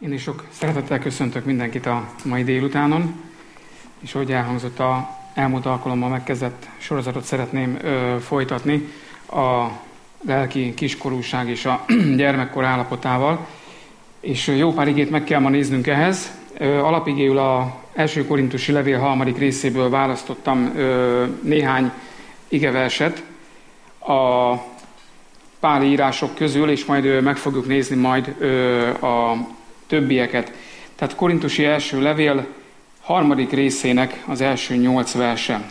Én is sok szeretettel köszöntök mindenkit a mai délutánon, és ahogy elhangzott, a elmúlt alkalommal megkezdett sorozatot szeretném folytatni a lelki kiskorúság és a gyermekkor állapotával, és jó pár igét meg kell ma néznünk ehhez. Alapigéül az 1. Korintusi levél 3. részéből választottam néhány igeverset a páli írások közül, és majd meg fogjuk nézni majd a többieket. Tehát Korintusi első levél 3. részének az első 8 verse.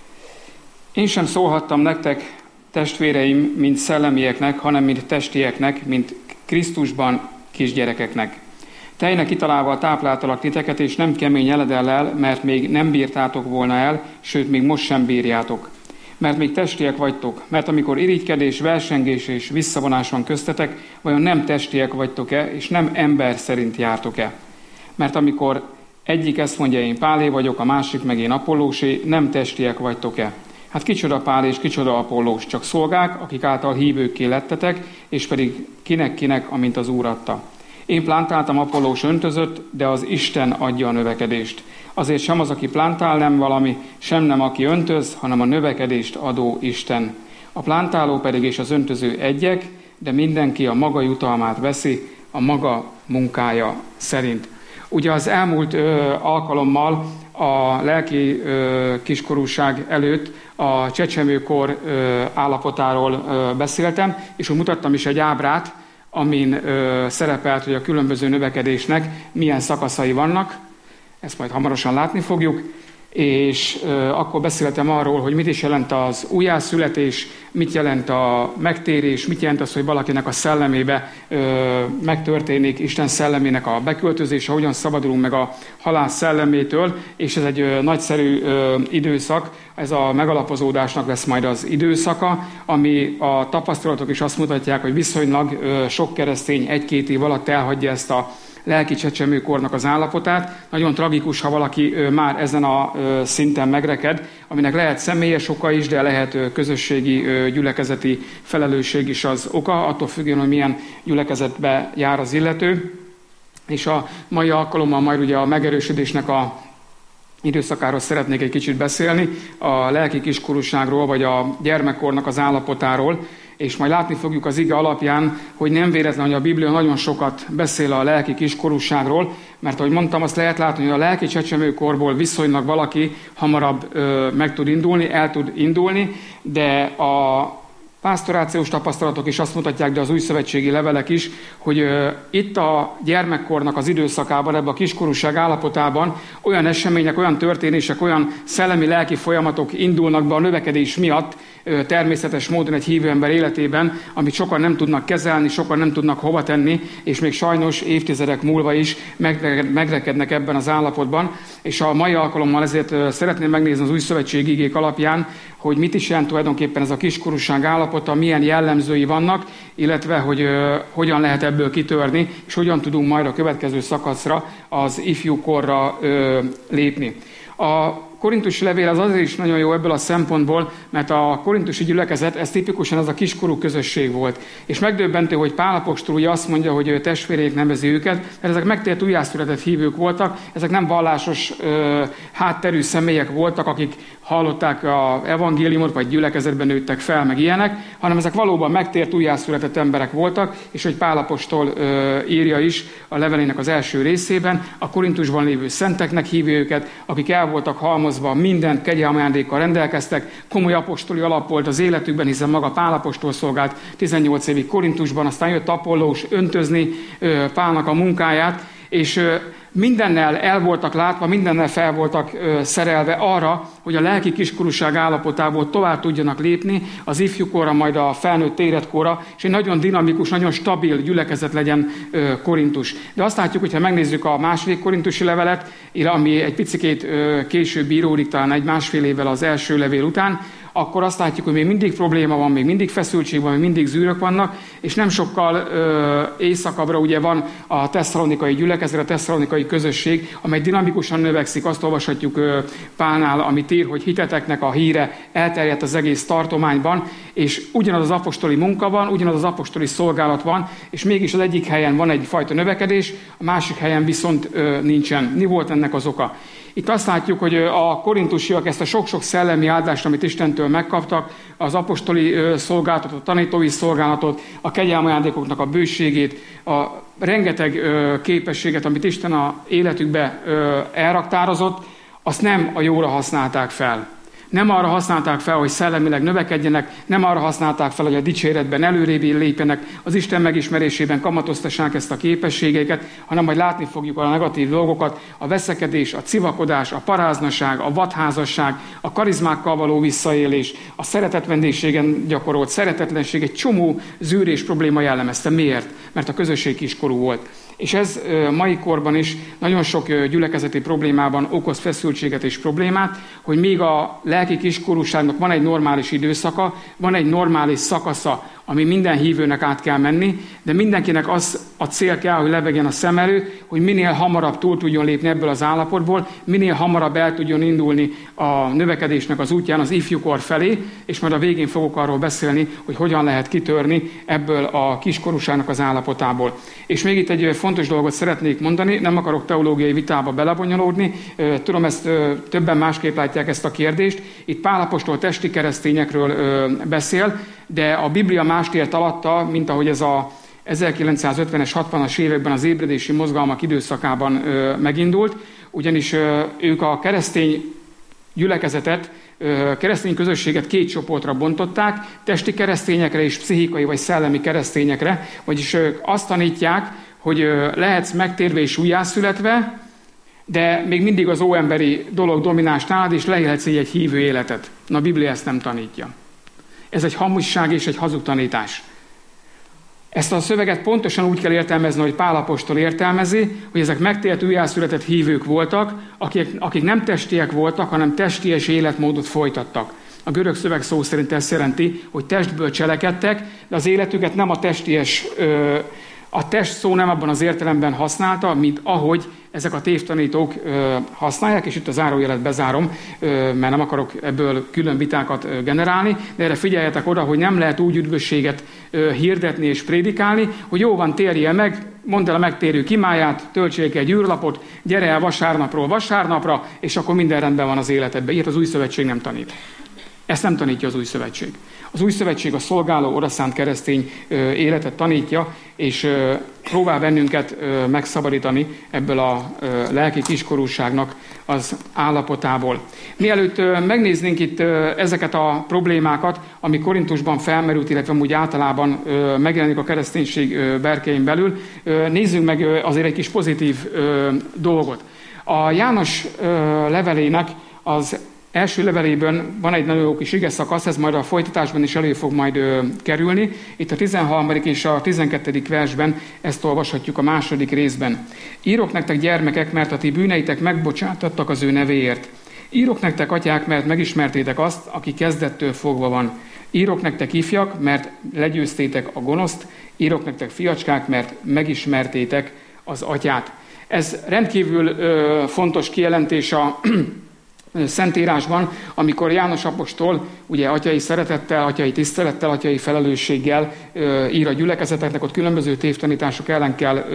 Én sem szólhattam nektek, testvéreim, mint szellemieknek, hanem mint testieknek, mint Krisztusban kisgyerekeknek. Tejnek italával tápláltalak titeket, és nem kemény eledellel, mert még nem bírtátok volna el, sőt, még most sem bírjátok. Mert még testiek vagytok, mert amikor irigykedés, versengés és visszavonás van köztetek, vajon nem testiek vagytok-e, és nem ember szerint jártok-e? Mert amikor egyik ezt mondja, én Pálé vagyok, a másik meg én Apollósé, nem testiek vagytok-e? Hát kicsoda Pál és kicsoda Apollós, csak szolgák, akik által hívőkké lettetek, és pedig kinek-kinek, amint az Úr adta. Én plántáltam, Apollós öntözött, de az Isten adja a növekedést. Azért sem az, aki plántál, nem valami, sem nem aki öntöz, hanem a növekedést adó Isten. A plántáló pedig és az öntöző egyek, de mindenki a maga jutalmát veszi, a maga munkája szerint. Ugye az elmúlt alkalommal a lelki kiskorúság előtt a csecsemőkor állapotáról beszéltem, és úgy mutattam is egy ábrát, amin szerepelt, hogy a különböző növekedésnek milyen szakaszai vannak. Ezt majd hamarosan látni fogjuk. És akkor beszéltem arról, hogy mit is jelent az újjászületés, mit jelent a megtérés, mit jelent az, hogy valakinek a szellemébe megtörténik Isten szellemének a beköltözése, hogyan szabadulunk meg a halál szellemétől, és ez egy nagyszerű időszak, ez a megalapozódásnak lesz majd az időszaka, ami a tapasztalatok is azt mutatják, hogy viszonylag sok keresztény 1-2 év alatt elhagyja ezt a lelki csecsemőkornak az állapotát. Nagyon tragikus, ha valaki már ezen a szinten megreked, aminek lehet személyes oka is, de lehet közösségi, gyülekezeti felelősség is az oka, attól függően, hogy milyen gyülekezetbe jár az illető. És a mai alkalommal majd ugye a megerősödésnek a időszakáról szeretnék egy kicsit beszélni, a lelki kiskorúságról, vagy a gyermekkornak az állapotáról, és majd látni fogjuk az ige alapján, hogy nem véletlen, hogy a Biblia nagyon sokat beszél a lelki kiskorúságról, mert ahogy mondtam, azt lehet látni, hogy a lelki csecsemőkorból viszonylag valaki hamarabb meg tud indulni, el tud indulni, de a pásztorációs tapasztalatok is azt mutatják, de az újszövetségi levelek is, hogy itt a gyermekkornak az időszakában, ebben a kiskorúság állapotában olyan események, olyan történések, olyan szellemi-lelki folyamatok indulnak be a növekedés miatt, természetes módon egy hívő ember életében, amit sokan nem tudnak kezelni, sokan nem tudnak hova tenni, és még sajnos évtizedek múlva is megrekednek ebben az állapotban. És a mai alkalommal ezért szeretném megnézni az újszövetségi igék alapján, hogy mit is jelent tulajdonképpen ez a kiskorúság állapota, milyen jellemzői vannak, illetve hogy hogyan lehet ebből kitörni, és hogyan tudunk majd a következő szakaszra, az ifjúkorra lépni. A korintusi levél az azért is nagyon jó ebből a szempontból, mert a korintusi gyülekezet, ez tipikusan az a kiskorú közösség volt. És megdöbbentő, hogy Pál apostol ugye azt mondja, hogy testvérék nevezi őket, mert ezek megtért újjászületett hívők voltak, ezek nem vallásos hátterű személyek voltak, akik hallották az evangéliumot, vagy gyülekezetben nőttek fel, meg ilyenek, hanem ezek valóban megtért újjászületett emberek voltak, és hogy Pál apostol írja is a levelének az első részében, a Korintusban lévő szenteknek hívja őket, akik el voltak halmozva, mindent kegyelmi ajándékkal rendelkeztek, komoly apostoli alap volt az életükben, hiszen maga Pál apostol szolgált 18 évig Korintusban, aztán jött Apollós öntözni Pálnak a munkáját, és mindennel el voltak látva, mindennel fel voltak szerelve arra, hogy a lelki kiskorúság állapotából tovább tudjanak lépni az ifjúkorra, majd a felnőtt életkorra, és egy nagyon dinamikus, nagyon stabil gyülekezet legyen Korintus. De azt látjuk, hogyha megnézzük a második korintusi levelet, ami egy picikét később íródik, talán 1-1,5 évvel az első levél után, akkor azt látjuk, hogy még mindig probléma van, még mindig feszültség van, még mindig zűrök vannak, és nem sokkal északabbra ugye van a tesszalonikai gyülekezet, a tesszalonikai közösség, amely dinamikusan növekszik. Azt olvashatjuk Pálnál, amit ír, hogy hiteteknek a híre elterjedt az egész tartományban, és ugyanaz az apostoli munka van, ugyanaz az apostoli szolgálat van, és mégis az egyik helyen van egyfajta növekedés, a másik helyen viszont nincsen. Mi volt ennek az oka? Itt azt látjuk, hogy a korintusiak ezt a sok-sok szellemi áldást, amit Istentől megkaptak, az apostoli szolgálatot, a tanítói szolgálatot, a kegyelmi ajándékoknak a bőségét, a rengeteg képességet, amit Isten a életükbe elraktározott, azt nem a jóra használták fel. Nem arra használták fel, hogy szellemileg növekedjenek, nem arra használták fel, hogy a dicséretben előrébb lépjenek, az Isten megismerésében kamatoztassák ezt a képességeket, hanem majd látni fogjuk a negatív dolgokat, a veszekedés, a civakodás, a paráznaság, a vadházasság, a karizmákkal való visszaélés, a szeretetvendégségen gyakorolt szeretetlenség, egy csomó zűrés probléma jellemezte. Miért? Mert a közösség kiskorú volt. És ez mai korban is nagyon sok gyülekezeti problémában okoz feszültséget és problémát, hogy még a lelki kiskorúságnak van egy normális időszaka, van egy normális szakasza, ami minden hívőnek át kell menni, de mindenkinek az a cél kell, hogy lebegjen a szem elő, hogy minél hamarabb túl tudjon lépni ebből az állapotból, minél hamarabb el tudjon indulni a növekedésnek az útján az ifjúkor felé, és majd a végén fogok arról beszélni, hogy hogyan lehet kitörni ebből a kiskorúságnak az állapotából. És még itt egy fontos dolgot szeretnék mondani, nem akarok teológiai vitába belebonyolódni, tudom, ezt többen másképp látják ezt a kérdést. Itt Pál apostol testi keresztényekről beszél, de a Biblia mást ért alatta, mint ahogy ez a 1950-es, 60-as években az ébredési mozgalmak időszakában megindult, ugyanis ők a keresztény gyülekezetet, keresztény közösséget két csoportra bontották, testi keresztényekre és pszichikai vagy szellemi keresztényekre, vagyis azt tanítják, hogy lehetsz megtérve és újjászületve, de még mindig az óemberi dolog domináns nálad, és leélhetsz így egy hívő életet. Na, a Biblia ezt nem tanítja. Ez egy hamusság és egy hazug tanítás. Ezt a szöveget pontosan úgy kell értelmezni, hogy Pál apostol értelmezi, hogy ezek megtért újjászületett hívők voltak, akik nem testiek voltak, hanem testies életmódot folytattak. A görög szöveg szó szerint ezt jelenti, hogy testből cselekedtek, de az életüket nem a testies, a test szó nem abban az értelemben használta, mint ahogy ezek a tévtanítók használják, és itt a zárójelet bezárom, mert nem akarok ebből külön vitákat generálni, de erre figyeljetek oda, hogy nem lehet úgy üdvösséget hirdetni és prédikálni, hogy jó van, térjél meg, mondd el a megtérő kimáját, töltsék egy űrlapot, gyere el vasárnapról vasárnapra, és akkor minden rendben van az életedben. Ilyet az Új Szövetség nem tanít. Ezt nem tanítja az Új Szövetség. Az Új Szövetség a szolgáló, odaszánt keresztény életet tanítja, és próbál bennünket megszabadítani ebből a lelki kiskorúságnak az állapotából. Mielőtt megnéznénk itt ezeket a problémákat, ami Korintusban felmerült, illetve úgy általában megjelenik a kereszténység berkein belül, nézzünk meg azért egy kis pozitív dolgot. A János levelének az első levelében van egy nagyon jó kis igeszakasz, ez majd a folytatásban is elő fog majd kerülni. Itt a 13. és a 12. versben ezt olvashatjuk a második részben. Írok nektek, gyermekek, mert a ti bűneitek megbocsátattak az ő nevéért. Írok nektek, atyák, mert megismertétek azt, aki kezdettől fogva van. Írok nektek, ifjak, mert legyőztétek a gonoszt. Írok nektek, fiacskák, mert megismertétek az atyát. Ez rendkívül fontos kijelentés a Szentírásban, amikor János apostol ugye atyai szeretettel, atyai tisztelettel, atyai felelősséggel ír a gyülekezeteknek, ott különböző tévtanítások ellen kell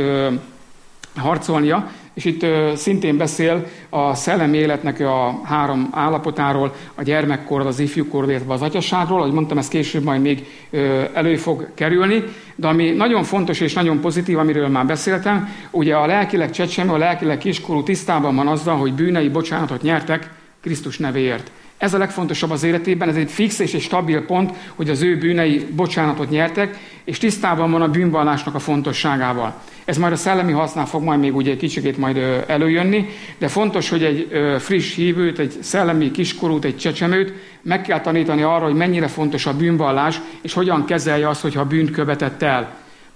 harcolnia, és itt szintén beszél a szellemi életnek a három állapotáról, a gyermekkorról, az ifjúkorról, illetve az atyaságról. Ahogy mondtam, ez később majd még elő fog kerülni, de ami nagyon fontos és nagyon pozitív, amiről már beszéltem, ugye a lelkileg csecsemő, a lelkileg kiskorú tisztában van azzal, hogy bűnei bocsánatot nyertek Krisztus nevéért. Ez a legfontosabb az életében, ez egy fix és egy stabil pont, hogy az ő bűnei bocsánatot nyertek, és tisztában van a bűnvallásnak a fontosságával. Ez majd a szellemi használ fog majd még ugye egy kicsikét majd előjönni, de fontos, hogy egy friss hívőt, egy szellemi kiskorút, egy csecsemőt meg kell tanítani arra, hogy mennyire fontos a bűnvallás, és hogyan kezelje azt, hogyha bűnt követett el.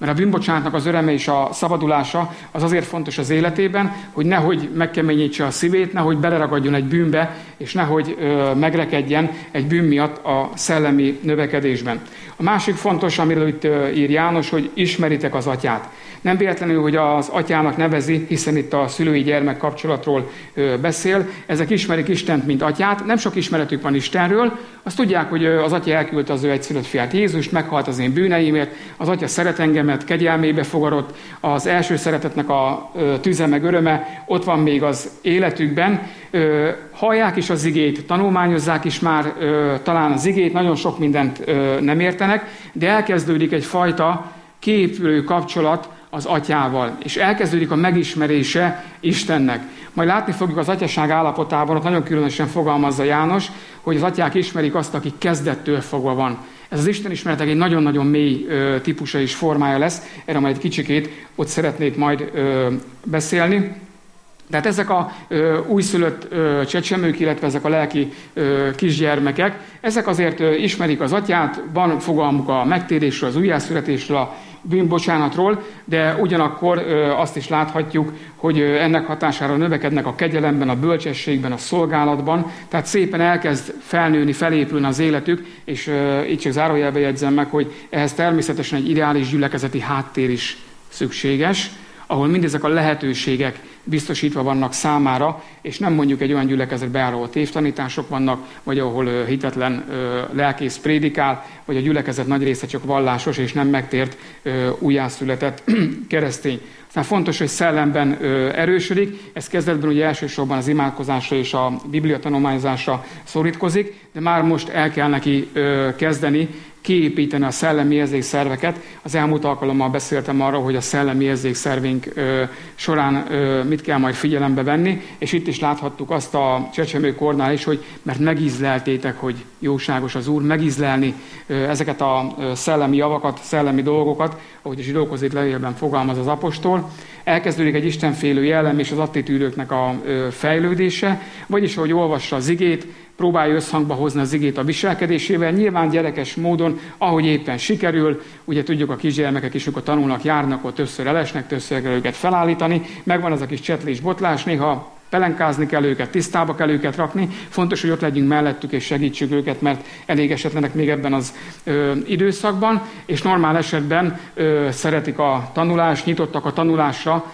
Mert a bűnbocsánatnak az öröme és a szabadulása az azért fontos az életében, hogy nehogy megkeményítse a szívét, nehogy beleragadjon egy bűnbe, és nehogy megrekedjen egy bűn miatt a szellemi növekedésben. A másik fontos, amiről itt ír János, hogy ismeritek az atyát. Nem véletlenül, hogy az atyának nevezi, hiszen itt a szülői-gyermek kapcsolatról beszél. Ezek ismerik Istent, mint atyát. Nem sok ismeretük van Istenről. Azt tudják, hogy az atya elküldte az ő egyszülött fiát Jézust, meghalt az én bűneimért, az atya szeret engemet, kegyelmébe fogadott, az első szeretetnek a tüze meg öröme ott van még az életükben. Hallják is az igét, tanulmányozzák is már talán az igét, nagyon sok mindent nem értenek, de elkezdődik egyfajta kiépülő kapcsolat az atyával, és elkezdődik a megismerése Istennek. Majd látni fogjuk az atyaság állapotában, ott nagyon különösen fogalmazza János, hogy az atyák ismerik azt, aki kezdettől fogva van. Ez az Isten ismeretek egy nagyon-nagyon mély típusa és formája lesz, erre majd egy kicsikét ott szeretnék majd beszélni. Tehát ezek a újszülött csecsemők, illetve ezek a lelki kisgyermekek, ezek azért ismerik az atyát, van fogalmuk a megtérésről, az újjászületésről, a bűnbocsánatról, de ugyanakkor azt is láthatjuk, hogy ennek hatására növekednek a kegyelemben, a bölcsességben, a szolgálatban, tehát szépen elkezd felnőni, felépülni az életük, és így csak zárójelbe jegyzem meg, hogy ehhez természetesen egy ideális gyülekezeti háttér is szükséges, ahol mindezek a lehetőségek biztosítva vannak számára, és nem mondjuk egy olyan gyülekezetbe, ahol tévtanítások vannak, vagy ahol hitetlen lelkész prédikál, vagy a gyülekezet nagy része csak vallásos és nem megtért újjászületett keresztény. Aztán fontos, hogy szellemben erősödik, ez kezdetben ugye elsősorban az imádkozásra és a bibliatanulmányozásra szorítkozik, de már most el kell neki kezdeni, kiépíteni a szellemi érzékszerveket. Az elmúlt alkalommal beszéltem arról, hogy a szellemi érzékszervink során mit kell majd figyelembe venni, és itt is láthattuk azt a csecsemőkornál is, hogy mert megízleltétek, hogy jóságos az Úr, megízlelni ezeket a szellemi javakat, szellemi dolgokat, ahogy a zsidókhoz itt levélben fogalmaz az apostol. Elkezdődik egy istenfélő jellem és az attitűdöknek a fejlődése, vagyis ahogy olvassa az igét, próbálja összhangba hozni az igét a viselkedésével, nyilván gyerekes módon, ahogy éppen sikerül, ugye tudjuk a kisgyermekek is, amikor tanulnak, járnak, ott többször elesnek, többször kell őket felállítani, megvan az a kis csetlés, botlás, néha pelenkázni kell őket, tisztába kell őket rakni, fontos, hogy ott legyünk mellettük és segítsük őket, mert elég esetlenek még ebben az időszakban, és normál esetben szeretik a tanulást, nyitottak a tanulásra,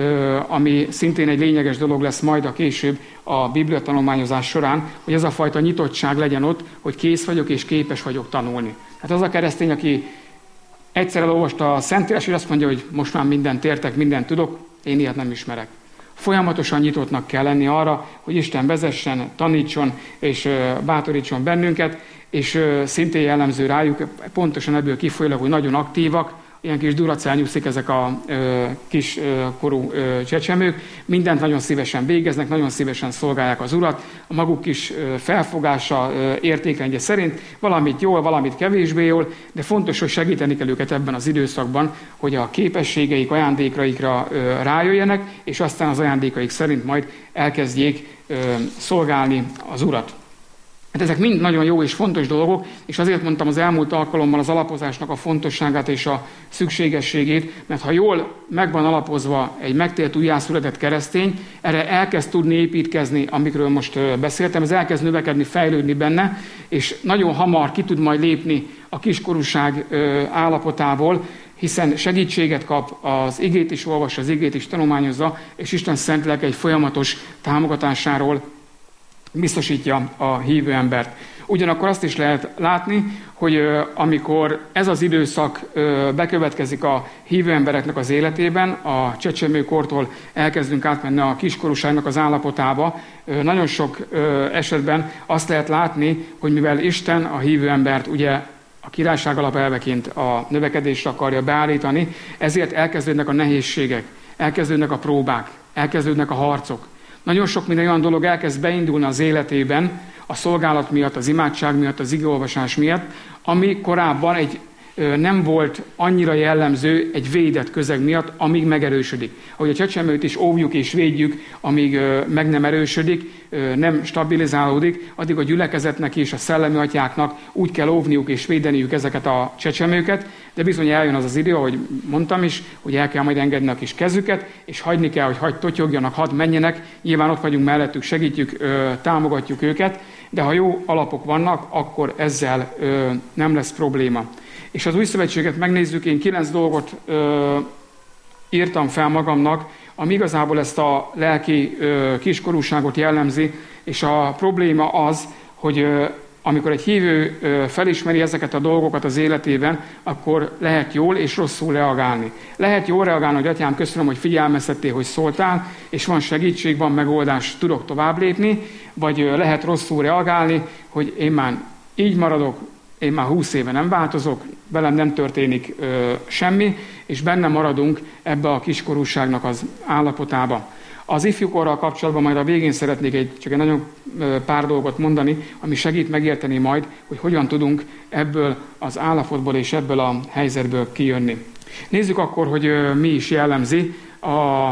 ami szintén egy lényeges dolog lesz majd a később a bibliatanulmányozás során, hogy ez a fajta nyitottság legyen ott, hogy kész vagyok és képes vagyok tanulni. Hát az a keresztény, aki egyszer elolvasta a Szentírás, és azt mondja, hogy most már mindent értek, mindent tudok, én ilyet nem ismerek. Folyamatosan nyitottnak kell lenni arra, hogy Isten vezessen, tanítson és bátorítson bennünket, és szintén jellemző rájuk, pontosan ebből kifolyólag, hogy nagyon aktívak, ilyen kis duracellnyúszik ezek a kis korú csecsemők, mindent nagyon szívesen végeznek, nagyon szívesen szolgálják az Urat, a maguk kis felfogása, értékrendje szerint valamit jól, valamit kevésbé jól, de fontos, hogy segíteni kell őket ebben az időszakban, hogy a képességeik, ajándékaikra rájöjjenek, és aztán az ajándékaik szerint majd elkezdjék szolgálni az Urat. Hát ezek mind nagyon jó és fontos dolgok, és azért mondtam az elmúlt alkalommal az alapozásnak a fontosságát és a szükségességét, mert ha jól meg van alapozva egy megtért újjászületett keresztény, erre elkezd tudni építkezni, amikről most beszéltem, ez elkezd növekedni, fejlődni benne, és nagyon hamar ki tud majd lépni a kiskorúság állapotából, hiszen segítséget kap, az igét is olvassa, az igét is tanulmányozza, és Isten szent lelke egy folyamatos támogatásáról biztosítja a hívő embert. Ugyanakkor azt is lehet látni, hogy amikor ez az időszak bekövetkezik a hívő embereknek az életében, a csecsemőkortól elkezdünk átmenni a kiskorúságnak az állapotába, nagyon sok esetben azt lehet látni, hogy mivel Isten a hívő embert ugye a királyság alapelveként a növekedésre akarja beállítani, ezért elkezdődnek a nehézségek, elkezdődnek a próbák, elkezdődnek a harcok. Nagyon sok minden olyan dolog elkezd beindulni az életében, a szolgálat miatt, az imádság miatt, az igeolvasás miatt, ami korábban egy nem volt annyira jellemző egy védett közeg miatt, amíg megerősödik. Ahogy a csecsemőt is óvjuk és védjük, amíg meg nem erősödik, nem stabilizálódik, addig a gyülekezetnek és a szellemi atyáknak úgy kell óvniuk és védeniük ezeket a csecsemőket, de bizony eljön az az idő, ahogy mondtam is, hogy el kell majd engedni a kis kezüket, és hagyni kell, hogy hadd totyogjanak, hadd menjenek, nyilván ott vagyunk mellettük, segítjük, támogatjuk őket, de ha jó alapok vannak, akkor ezzel nem lesz probléma. És az új szövetséget megnézzük, én 9 dolgot írtam fel magamnak, ami igazából ezt a lelki kiskorúságot jellemzi, és a probléma az, hogy amikor egy hívő felismeri ezeket a dolgokat az életében, akkor lehet jól és rosszul reagálni. Lehet jól reagálni, hogy atyám, köszönöm, hogy figyelmeztettél, hogy szóltál, és van segítség, van megoldás, tudok tovább lépni, vagy lehet rosszul reagálni, hogy én már így maradok, én már 20 éve nem változok, velem nem történik semmi, és benne maradunk ebbe a kiskorúságnak az állapotába. Az ifjúkorral kapcsolatban majd a végén szeretnék csak egy nagyon pár dolgot mondani, ami segít megérteni majd, hogy hogyan tudunk ebből az állapotból és ebből a helyzetből kijönni. Nézzük akkor, hogy mi is jellemzi a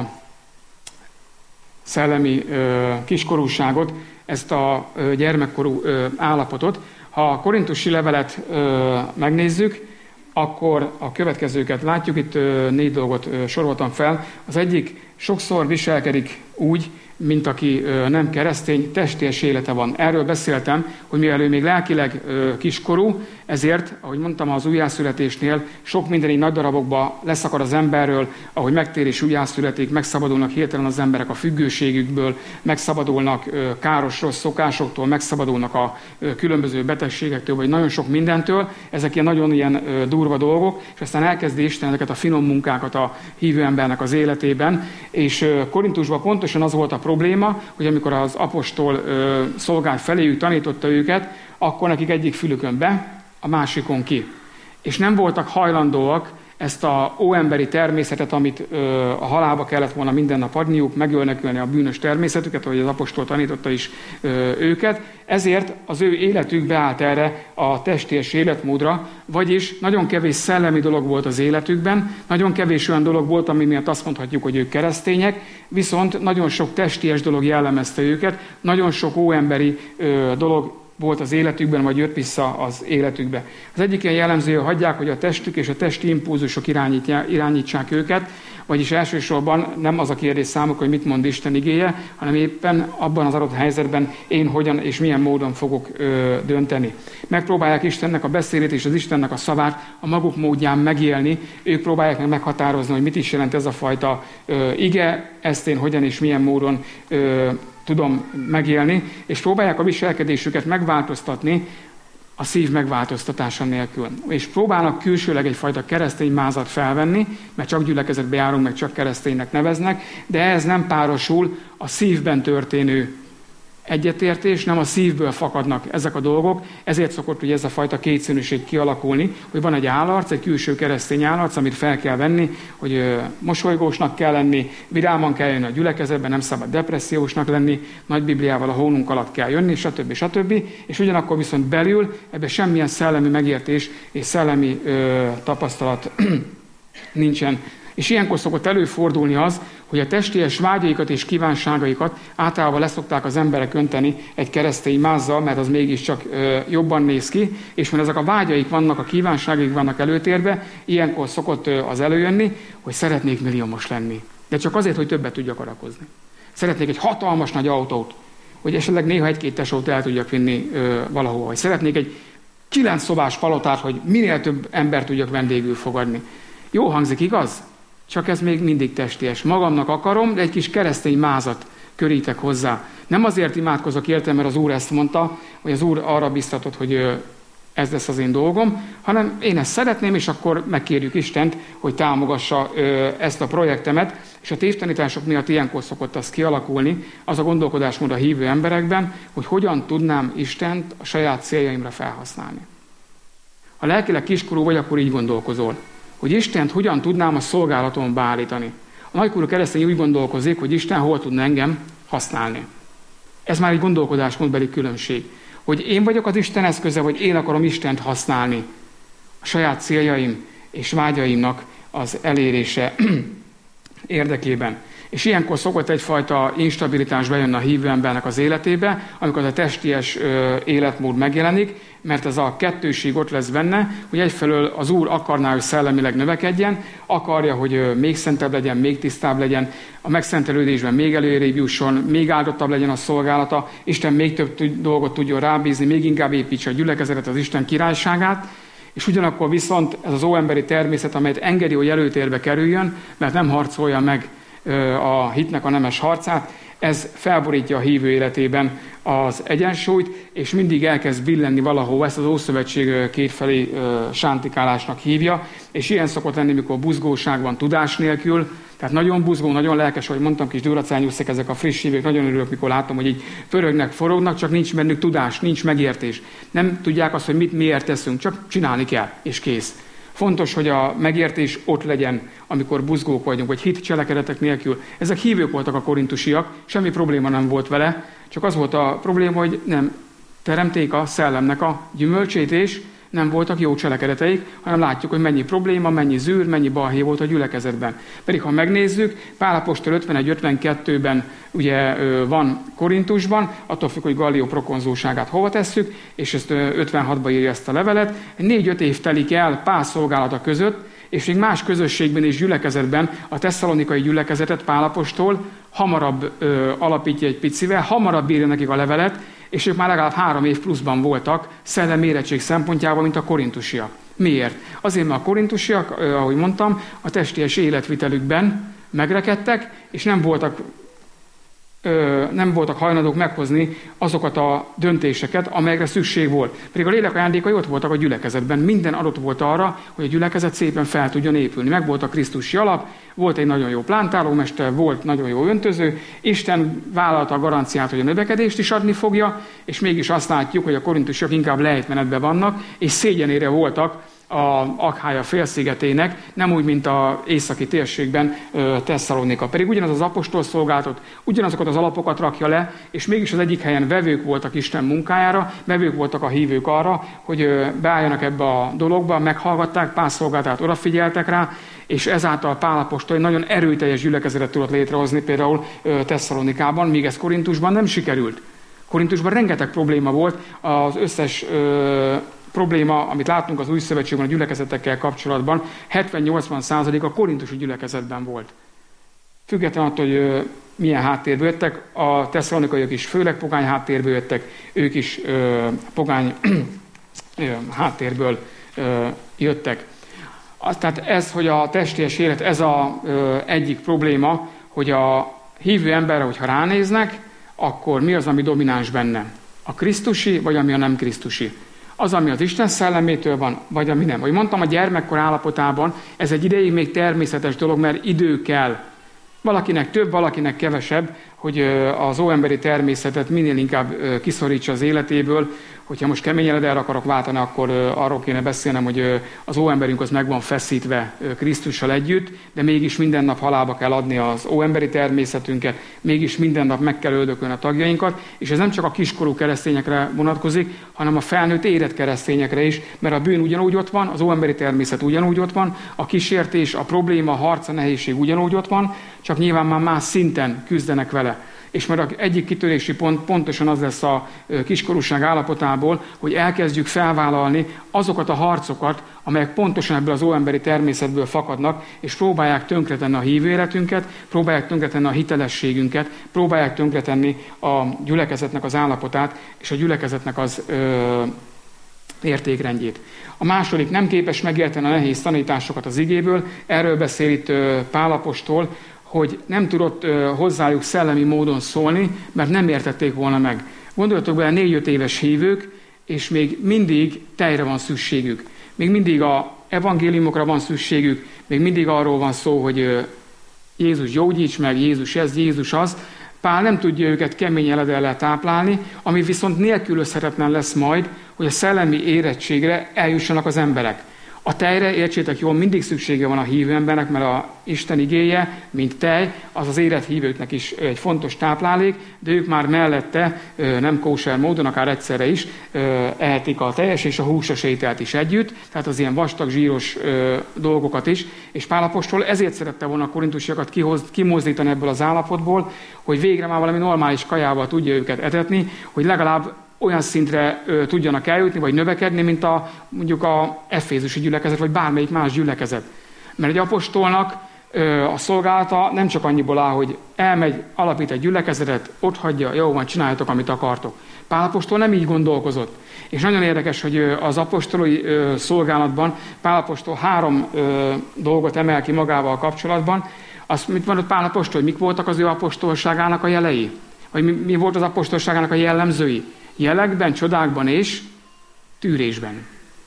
szellemi kiskorúságot, ezt a gyermekkorú állapotot. Ha a korintusi levelet megnézzük, akkor a következőket látjuk, itt 4 dolgot soroltam fel. Az egyik, sokszor viselkedik úgy, mint aki nem keresztény, testies élete van. Erről beszéltem, hogy mivel ő még lelkileg kiskorú, ezért, ahogy mondtam, az újjászületésnél sok minden így nagy darabokba leszakad az emberről, ahogy megtér és újjászületik, megszabadulnak hirtelen az emberek a függőségükből, megszabadulnak káros rossz szokásoktól, megszabadulnak a különböző betegségektől, vagy nagyon sok mindentől. Ezek nagyon ilyen durva dolgok, és aztán elkezdi Isten ezeket a finom munkákat a hívő embernek az életében. És Korintusban pontosan az volt a probléma, hogy amikor az apostol szolgált feléjük, tanította őket, akkor nekik egyik fülükön be, a másikon ki. És nem voltak hajlandóak ezt a óemberi természetet, amit a halálba kellett volna minden nap adniuk, megölni a bűnös természetüket, ahogy az apostol tanította is őket. Ezért az ő életük beállt erre a testies életmódra, vagyis nagyon kevés szellemi dolog volt az életükben, nagyon kevés olyan dolog volt, ami miatt azt mondhatjuk, hogy ők keresztények, viszont nagyon sok testies dolog jellemezte őket, nagyon sok óemberi dolog volt az életükben, vagy jött vissza az életükbe. Az egyik ilyen jellemző, hogy hagyják, hogy a testük és a testi impulzusok irányítsák őket, vagyis elsősorban nem az a kérdés számukra, hogy mit mond Isten igéje, hanem éppen abban az adott helyzetben én hogyan és milyen módon fogok dönteni. Megpróbálják Istennek a beszédét és az Istennek a szavát a maguk módján megélni, ők próbálják meg meghatározni, hogy mit is jelent ez a fajta ige, ezt én hogyan és milyen módon tudom megélni, és próbálják a viselkedésüket megváltoztatni a szív megváltoztatása nélkül. És próbálnak külsőleg egyfajta keresztény mázat felvenni, mert csak gyülekezetbe járunk, meg csak kereszténynek neveznek, de ez nem párosul a szívben történő egyetértés, nem a szívből fakadnak ezek a dolgok, ezért szokott ugye ez a fajta kétszínűség kialakulni, hogy van egy állarc, egy külső keresztény állarc, amit fel kell venni, hogy mosolygósnak kell lenni, vidáman kell jönni a gyülekezetben, nem szabad depressziósnak lenni, nagy Bibliával a hónunk alatt kell jönni, stb. És ugyanakkor viszont belül ebben semmilyen szellemi megértés és szellemi tapasztalat nincsen. És ilyenkor szokott előfordulni az, hogy a testies vágyaikat és kívánságaikat általában leszokták az emberek önteni egy keresztény mázzal, mert az mégiscsak jobban néz ki, és mert ezek a vágyaik vannak, a kívánságaik vannak előtérbe, ilyenkor szokott az előjönni, hogy szeretnék milliómos lenni. De csak azért, hogy többet tudjak arakozni. Szeretnék egy hatalmas nagy autót, hogy esetleg néha 1-2 tesót el tudjak vinni valahova. Vagy szeretnék egy 9 szobás palotát, hogy minél több embert tudjak vendégül fogadni. Jó hangzik, igaz? Csak ez még mindig testies. Magamnak akarom, de egy kis keresztény mázat körítek hozzá. Nem azért imádkozok érte, mert az Úr ezt mondta, vagy az Úr arra biztatott, hogy ez lesz az én dolgom, hanem én ezt szeretném, és akkor megkérjük Istent, hogy támogassa ezt a projektemet, és a tévtanítások miatt ilyenkor szokott az kialakulni, az a gondolkodásmód a hívő emberekben, hogy hogyan tudnám Istent a saját céljaimra felhasználni. Ha lelkileg kiskorú vagy, akkor így gondolkozol, hogy Istent hogyan tudnám a szolgálatomba állítani. A nagykorú keresztény úgy gondolkozik, hogy Isten hol tudna engem használni. Ez már egy gondolkodásmódbeli különbség. Hogy én vagyok az Isten eszköze, vagy én akarom Istent használni a saját céljaim és vágyaimnak az elérése érdekében. És ilyenkor szokott egyfajta instabilitás bejönni a hívő embernek az életébe, amikor az a testies életmód megjelenik, mert ez a kettőség ott lesz benne, hogy egyfelől az Úr akarná, hogy szellemileg növekedjen, akarja, hogy még szentebb legyen, még tisztább legyen, a megszentelődésben még előrébb jusson, még áldottabb legyen a szolgálata, Isten még több dolgot tudjon rábízni, még inkább építse a gyülekezetet, az Isten királyságát, és ugyanakkor viszont ez az óemberi természet, amelyet engedi, hogy előtérbe kerüljön, mert nem harcolja meg a hitnek a nemes harcát, ez felborítja a hívő életében az egyensúlyt, és mindig elkezd billenni valahol, ezt az Ószövetség kétfelé sántikálásnak hívja, és ilyen szokott lenni, mikor buzgóság van tudás nélkül, tehát nagyon buzgó, nagyon lelkes, ahogy mondtam, kis duracányúszek ezek a friss hívők, nagyon örülök, mikor látom, hogy így pörögnek, forognak, csak nincs bennük tudás, nincs megértés. Nem tudják azt, hogy mit miért teszünk, csak csinálni kell, és kész. Fontos, hogy a megértés ott legyen, amikor buzgók vagyunk, vagy hit cselekedetek nélkül. Ezek hívők voltak a korintusiak, semmi probléma nem volt vele, csak az volt a probléma, hogy nem teremték a szellemnek a gyümölcsét, és nem voltak jó cselekedeteik, hanem látjuk, hogy mennyi probléma, mennyi zűr, mennyi balhé volt a gyülekezetben. Pedig ha megnézzük, Pál apostol 51-52-ben ugye van Korintusban, attól függ, hogy Gallió prokonzulságát hova tesszük, és ezt 56-ba írja ezt a levelet. 4-5 év telik el Pál szolgálata között, és még más közösségben és gyülekezetben a tesszalonikai gyülekezetet Pál apostol hamarabb alapítja egy picivel, hamarabb írja nekik a levelet, és ők már legalább 3 év pluszban voltak szellemi érettség szempontjából, mint a korintusiak. Miért? Azért, mert a korintusiak, ahogy mondtam, a testies életvitelükben megrekedtek, és nem voltak hajlandók meghozni azokat a döntéseket, amelyekre szükség volt. Pedig a lélek ajándékai ott voltak a gyülekezetben. Minden adott volt arra, hogy a gyülekezet szépen fel tudjon épülni. Meg volt a krisztusi alap, volt egy nagyon jó plántálómester, volt nagyon jó öntöző, Isten vállalta a garanciát, hogy a növekedést is adni fogja, és mégis azt látjuk, hogy a korintusiak inkább lejtmenetben vannak, és szégyenére voltak a Akhája félszigetének, nem úgy, mint az északi térségben Tesszalonika. Pedig ugyanaz az apostol szolgálatot, ugyanazokat az alapokat rakja le, és mégis az egyik helyen vevők voltak Isten munkájára, vevők voltak a hívők arra, hogy beálljanak ebbe a dologba, meghallgatták Pál szolgálatát, odafigyeltek rá, és ezáltal Pál apostol egy nagyon erőteljes gyülekezetet tudott létrehozni, például Tesszalonikában, míg ez Korintusban nem sikerült. Korintusban rengeteg probléma volt, az összes probléma, amit látunk az új szövetségben a gyülekezetekkel kapcsolatban, 70-80% a korintusi gyülekezetben volt. Függetlenül attól, hogy milyen háttérből jöttek, a tesszalonikaiak is főleg pogány háttérből jöttek, ők is pogány háttérből jöttek. Tehát ez, hogy a testies élet, ez az egyik probléma, hogy a hívő emberre, hogyha ránéznek, akkor mi az, ami domináns benne? A krisztusi, vagy ami a nem krisztusi? Az, ami az Isten szellemétől van, vagy ami nem. Ahogy mondtam, a gyermekkor állapotában ez egy ideig még természetes dolog, mert idő kell. Valakinek több, valakinek kevesebb, hogy az óemberi természetet minél inkább kiszorítsa az életéből. Hogyha most keményen el akarok váltani, akkor arról kéne beszélnem, hogy az óemberünk az meg van feszítve Krisztussal együtt, de mégis minden nap halálba kell adni az óemberi természetünket, mégis minden nap meg kell öldökölni a tagjainkat, és ez nem csak a kiskorú keresztényekre vonatkozik, hanem a felnőtt érett keresztényekre is, mert a bűn ugyanúgy ott van, az óemberi természet ugyanúgy ott van, a kísértés, a probléma, a harc, a nehézség ugyanúgy ott van, csak nyilván már más szinten küzdenek vele. És mert egyik kitörési pont pontosan az lesz a kiskorúság állapotából, hogy elkezdjük felvállalni azokat a harcokat, amelyek pontosan ebből az óemberi természetből fakadnak, és próbálják tönkretenni a hívő életünket, próbálják tönkretenni a hitelességünket, próbálják tönkretenni a gyülekezetnek az állapotát, és a gyülekezetnek az értékrendjét. A második, nem képes megérteni a nehéz tanításokat az igéből, erről beszél itt Pál apostol, hogy nem tudott hozzájuk szellemi módon szólni, mert nem értették volna meg. Gondoljatok bele, 4-5 éves hívők, és még mindig tejre van szükségük. Még mindig az evangéliumokra van szükségük, még mindig arról van szó, hogy Jézus gyógyíts meg, Jézus ez, Jézus az. Pál nem tudja őket kemény eledellel táplálni, ami viszont nélkülözhetetlen lesz majd, hogy a szellemi érettségre eljussanak az emberek. A tejre, értsétek jól, mindig szüksége van a hívő embernek, mert a Isten igéje, mint tej, az az élethívőknek is egy fontos táplálék, de ők már mellette nem kóser módon, akár egyszerre is ehetik a teljes és a húsos ételt is együtt, tehát az ilyen vastag, zsíros dolgokat is, és Pál apostol ezért szerette volna a korintusiakat kimozdítani ebből az állapotból, hogy végre már valami normális kajával tudja őket etetni, hogy legalább olyan szintre tudjanak eljutni, vagy növekedni, mint mondjuk a efézusi gyülekezet, vagy bármelyik más gyülekezet. Mert egy apostolnak a szolgálata nem csak annyiból áll, hogy elmegy, alapít egy gyülekezetet, ott hagyja, jó van, csináljatok, amit akartok. Pál apostol nem így gondolkozott. És nagyon érdekes, hogy az apostolai szolgálatban Pál apostol 3 dolgot emel ki magával kapcsolatban. Azt mit mondott Pál apostol, hogy mik voltak az ő apostolságának a jelei? Vagy mi volt az apostolságának a jellemzői? Jelekben, csodákban és tűrésben.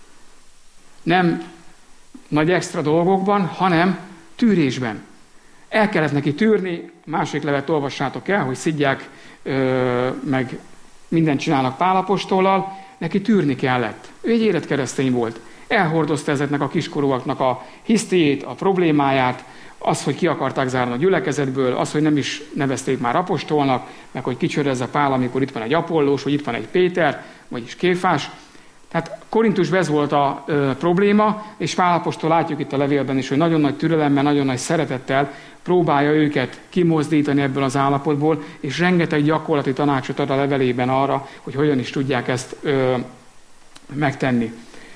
Nem nagy extra dolgokban, hanem tűrésben. El kellett neki tűrni, második levelet olvassátok el, hogy szidják, meg mindent csinálnak Pál apostollal, neki tűrni kellett. Ő egy életkeresztény volt. Elhordozta ezeknek a kiskorúaknak a hisztiét, a problémáját, az, hogy ki akarták zárni a gyülekezetből, az, hogy nem is nevezték már apostolnak, meg hogy kicsörezze Pál, amikor itt van egy Apollós, vagy itt van egy Péter, vagyis Kéfás. Tehát Korintusban ez volt a probléma, és Pál apostol látjuk itt a levélben is, hogy nagyon nagy türelemmel, nagyon nagy szeretettel próbálja őket kimozdítani ebből az állapotból, és rengeteg gyakorlati tanácsot ad a levelében arra, hogy hogyan is tudják ezt megtenni.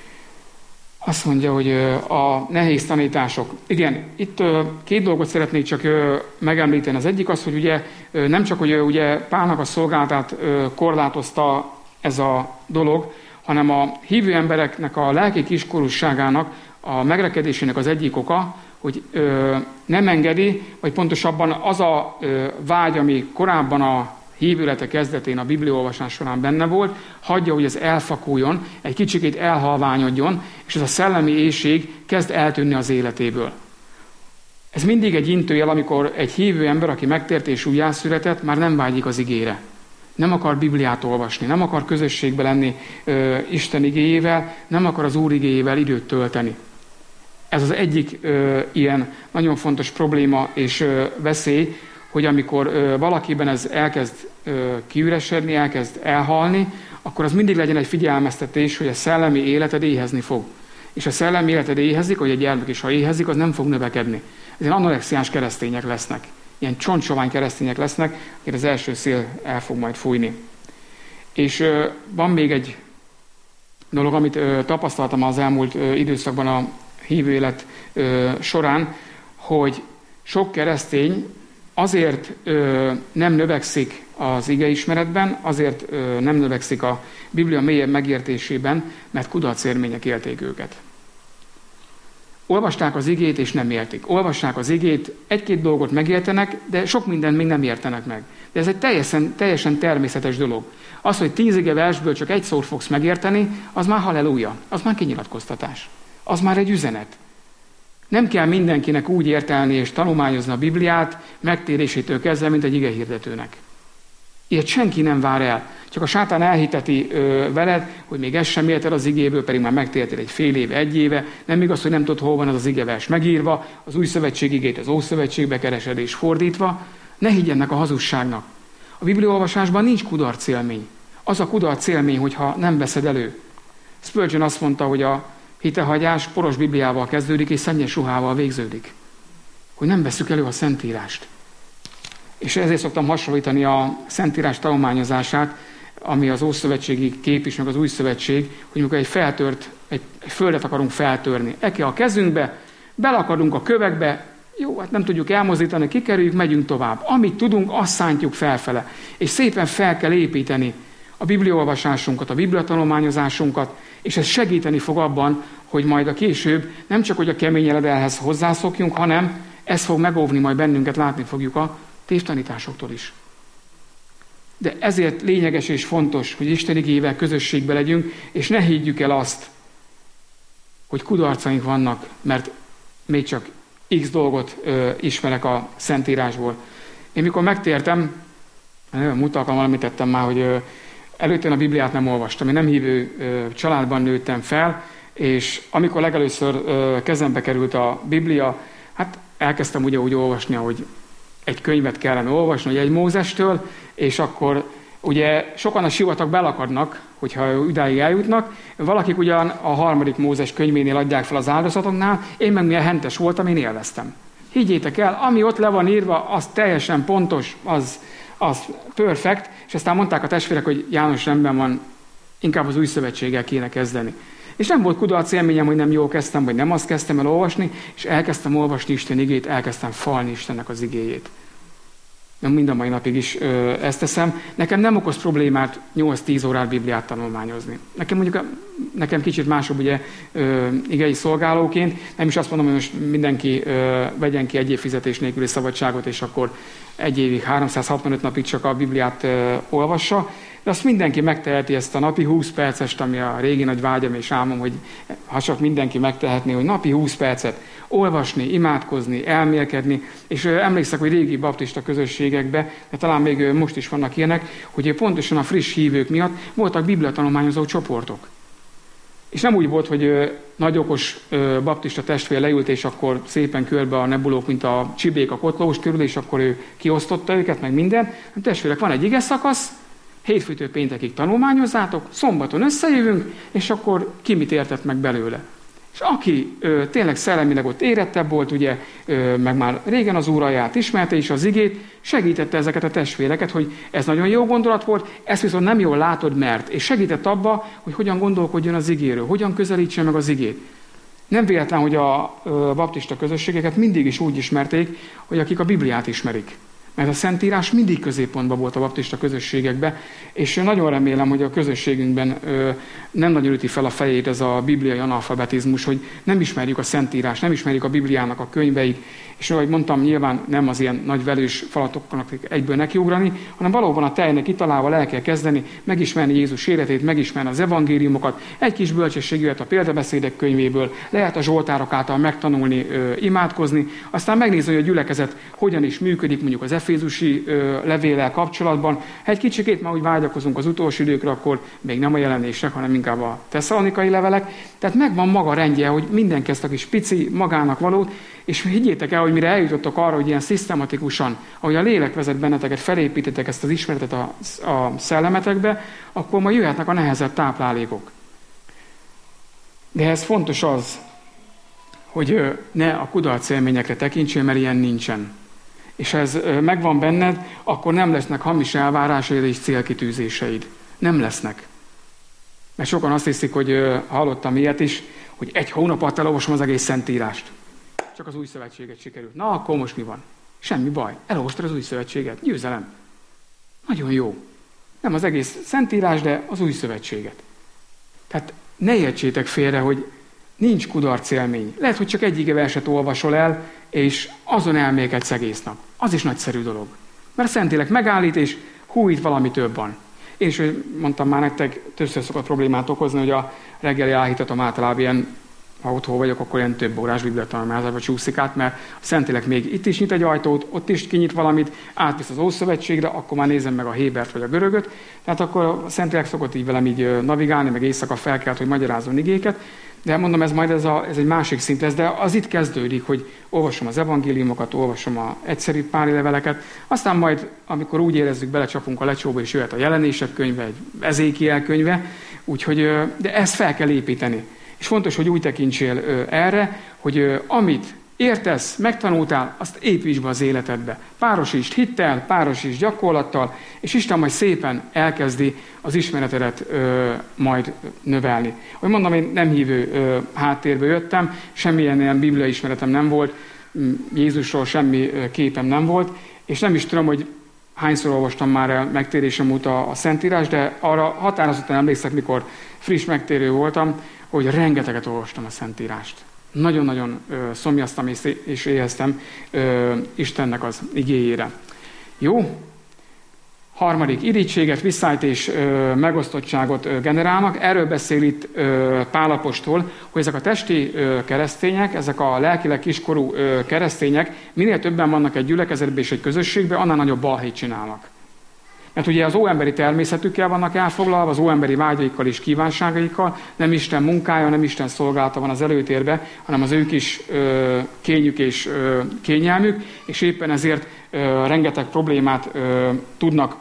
Azt mondja, hogy a nehéz tanítások. Igen, itt 2 dolgot szeretnék csak megemlíteni. Az egyik az, hogy ugye nem csak, hogy ugye Pálnak a szolgálatát korlátozta ez a dolog, hanem a hívő embereknek a lelki kiskorúságának, a megrekedésének az egyik oka, hogy nem engedi, vagy pontosabban az a vágy, ami korábban a hívőlete kezdetén a bibliaolvasás során benne volt, hagyja, hogy ez elfakuljon, egy kicsikét elhalványodjon, és ez a szellemi éhség kezd eltűnni az életéből. Ez mindig egy intőjel, amikor egy hívő ember, aki megtért és újjászületett, már nem vágyik az igére. Nem akar Bibliát olvasni, nem akar közösségbe lenni Isten igéjével, nem akar az Úr igéjével időt tölteni. Ez az egyik ilyen nagyon fontos probléma és veszély, hogy amikor valakiben ez elkezd kiüresedni, elkezd elhalni, akkor az mindig legyen egy figyelmeztetés, hogy a szellemi életed éhezni fog. És a szellemi életed éhezik, hogy egy gyermek is, ha éhezik, az nem fog növekedni. Ezért anorexiás keresztények lesznek. Ilyen csontsovány keresztények lesznek, akik az első szél el fog majd fújni. És van még egy dolog, amit tapasztaltam az elmúlt időszakban a hívő élet során, hogy sok keresztény azért nem növekszik az igeismeretben, azért nem növekszik a Biblia mélyebb megértésében, mert kudarcélmények élték őket. Olvasták az igét, és nem értik. Olvassák az igét, 1-2 dolgot megértenek, de sok mindent még nem értenek meg. De ez egy teljesen természetes dolog. Az, hogy 10 igeversből csak 1 szót fogsz megérteni, az már halleluja, az már kinyilatkoztatás. Az már egy üzenet. Nem kell mindenkinek úgy értelni és tanulmányozni a Bibliát megtérésétől kezdve, mint egy igehirdetőnek. Ilyet senki nem vár el. Csak a sátán elhiteti veled, hogy még ezt sem érted az igéből, pedig már megtértél egy fél éve, 1 éve. Nem igaz, hogy nem tudod, hol van az igevers megírva, az új szövetség igét az Ószövetségbe keresed és fordítva. Ne higgy ennek a hazugságnak. A bibliaolvasásban nincs kudarcélmény. Az a kudarcélmény, hogyha nem veszed elő. Spurgeon azt mondta, hogy a hitehagyás poros Bibliával kezdődik, és szennyes ruhával végződik. Hogy nem vesszük elő a Szentírást. És ezért szoktam hasonlítani a Szentírás tanulmányozását, ami az Ószövetségi kép is, meg az Új Szövetség, hogy amikor egy földet akarunk feltörni. Eke a kezünkbe, belakadunk a kövekbe, jó, hát nem tudjuk elmozdítani, kikerüljük, megyünk tovább. Amit tudunk, azt szántjuk felfele. És szépen fel kell építeni a bibliaolvasásunkat, a bibliatanulmányozásunkat, és ez segíteni fog abban, hogy majd a később nem csak, hogy a kemény eledelhez hozzászokjunk, hanem ez fog megóvni majd bennünket, látni fogjuk a tévtanításoktól is. De ezért lényeges és fontos, hogy Isten igével közösségbe legyünk, és ne higgyük el azt, hogy kudarcaink vannak, mert még csak X dolgot ismerek a Szentírásból. Én mikor megtértem, múlt alkalommal említettem már, hogy előtte a Bibliát nem olvastam. Én nem hívő családban nőttem fel, és amikor legelőször kezembe került a Biblia, hát elkezdtem ugye úgy olvasni, hogy egy könyvet kellene olvasni, egy Mózestől, és akkor ugye sokan a sivatagba belakadnak, hogyha idáig eljutnak. Valakik ugyan a 3. Mózes könyvénél adják fel az áldozatoknál, én meg milyen hentes voltam, én élveztem. Higgyétek el, ami ott le van írva, az teljesen pontos, az perfekt, és aztán mondták a testvérek, hogy János, rendben van, inkább az új szövetséggel kéne kezdeni. És nem volt kudarc élményem, hogy nem jól kezdtem, vagy nem azt kezdtem el olvasni, és elkezdtem olvasni Isten igét, elkezdtem falni Istennek az igéjét. Mind a mai napig is ezt teszem. Nekem nem okoz problémát 8-10 órát Bibliát tanulmányozni. Nekem kicsit másabb ugye igei szolgálóként. Nem is azt mondom, hogy most mindenki vegyen ki egy év fizetés nélküli szabadságot, és akkor egy évig, 365 napig csak a Bibliát olvassa. De azt mindenki megteheti, ezt a napi 20 percest, ami a régi nagy vágyam és álmom, hogy ha csak mindenki megtehetné, hogy napi 20 percet olvasni, imádkozni, elmélkedni, és emlékszek, hogy régi baptista közösségekben, de talán még most is vannak ilyenek, hogy pontosan a friss hívők miatt voltak bibliatanulmányozó csoportok. És nem úgy volt, hogy nagy okos baptista testvér leült, és akkor szépen körbe a nebulók, mint a csibék a kotlós körül, és akkor ő kiosztotta őket, meg minden. A testvérek, van egy igeszakasz, hétfőtől péntekig tanulmányozzátok, szombaton összejövünk, és akkor ki mit értett meg belőle. És aki tényleg szellemileg ott érettebb volt, ugye, meg már régen az Úraját ismerte is az igét, segítette ezeket a testvéreket, hogy ez nagyon jó gondolat volt, ezt viszont nem jól látod, mert. És segített abba, hogy hogyan gondolkodjon az igéről, hogyan közelítse meg az igét. Nem véletlen, hogy a baptista közösségeket mindig is úgy ismerték, hogy akik a Bibliát ismerik. Mert a Szentírás mindig középpontban volt a baptista közösségekben, és nagyon remélem, hogy a közösségünkben nem nagyon üti fel a fejét ez a bibliai analfabetizmus, hogy nem ismerjük a Szentírást, nem ismerjük a Bibliának a könyveit, és ahogy mondtam, nyilván nem az ilyen nagy velős falatoknak egyből nekiugrani, hanem valóban a tejnek italával el kell kezdeni, megismerni Jézus életét, megismerni az evangéliumokat, egy kis bölcsesség jöhet a példabeszédek könyvéből, lehet a zsoltárok által megtanulni, imádkozni, aztán megnézni, hogy a gyülekezet hogyan is működik, mondjuk az efézusi levéllel kapcsolatban. Ha egy kicsikét már úgy vágyakozunk az utolsó időkre, akkor még nem a jelenések, hanem inkább a tesszalonikai levelek. Tehát megvan maga rendje, hogy mindenki ezt a kis pici magának valót, és higgyétek el, hogy mire eljutottok arra, hogy ilyen szisztematikusan, ahogy a lélek vezet benneteket, felépítitek ezt az ismeretet a szellemetekbe, akkor majd jöhetnek a nehezebb táplálékok. De ez fontos az, hogy ne a kudarc élményekre tekintsél, mert ilyen nincsen. És ha ez megvan benned, akkor nem lesznek hamis elvárásaid és célkitűzéseid. Nem lesznek. Mert sokan azt hiszik, hogy hallottam ilyet is, hogy egy hónap alatt elolvasom az egész Szentírást. Csak az új szövetséget sikerült. Na, akkor most mi van? Semmi baj. Elolvastad az új szövetséget. Győzelem. Nagyon jó. Nem az egész Szentírás, de az új szövetséget. Tehát ne értsétek félre, hogy nincs kudarc élmény. Lehet, hogy csak egy ige verset olvasol el, és azon elmélkedsz egész nap. Az is nagyszerű dolog. Mert a Szentlélek megállít, és itt valami több van. Én is, hogy mondtam már nektek, többször szokott problémát okozni, hogy a reggeli áhítatom általában ilyen, ha otthon vagyok, akkor ilyen több órás bibliatanulmányozásba csúszik át, mert a Szentlélek még itt is nyit egy ajtót, ott is kinyit valamit, átvisz az Ószövetségre, akkor már nézem meg a Hébert vagy a görögöt. Tehát akkor a Szentlélek szokott így velem így navigálni, meg éjszaka felkelt, hogy magyarázzon igéket. De mondom, ez egy másik szint lesz, de az itt kezdődik, hogy olvasom az evangéliumokat, olvasom az egyszerű pári leveleket, aztán majd, amikor úgy érezzük, belecsapunk a lecsóba, és jöhet a jelenések könyve, egy Ezékiel könyve, úgyhogy, de ezt fel kell építeni. És fontos, hogy úgy tekintsél erre, hogy amit értesz, megtanultál, azt építsd be az életedbe. Párosítsd hittel, párosítsd gyakorlattal, és Isten majd szépen elkezdi az ismeretedet majd növelni. Hogy mondom, én nem hívő háttérből jöttem, semmilyen ilyen bibliai ismeretem nem volt, Jézusról semmi képem nem volt, és nem is tudom, hogy hányszor olvastam már el megtérésem óta a Szentírás, de arra határozottan emlékszek, mikor friss megtérő voltam, hogy rengeteget olvastam a Szentírást. Nagyon-nagyon szomjaztam és éheztem Istennek az igéjére. Jó? Harmadik, irítséget, visszájt megosztottságot generálnak. Erről beszél itt Pál apostol, hogy ezek a testi keresztények, ezek a lelkileg kiskorú keresztények minél többen vannak egy gyülekezetben és egy közösségben, annál nagyobb balhét csinálnak. Mert ugye az óemberi természetükkel vannak elfoglalva, az óemberi vágyaikkal és kívánságaikkal, nem Isten munkája, nem Isten szolgálata van az előtérbe, hanem az ő kis kényük és kényelmük, és éppen ezért rengeteg problémát tudnak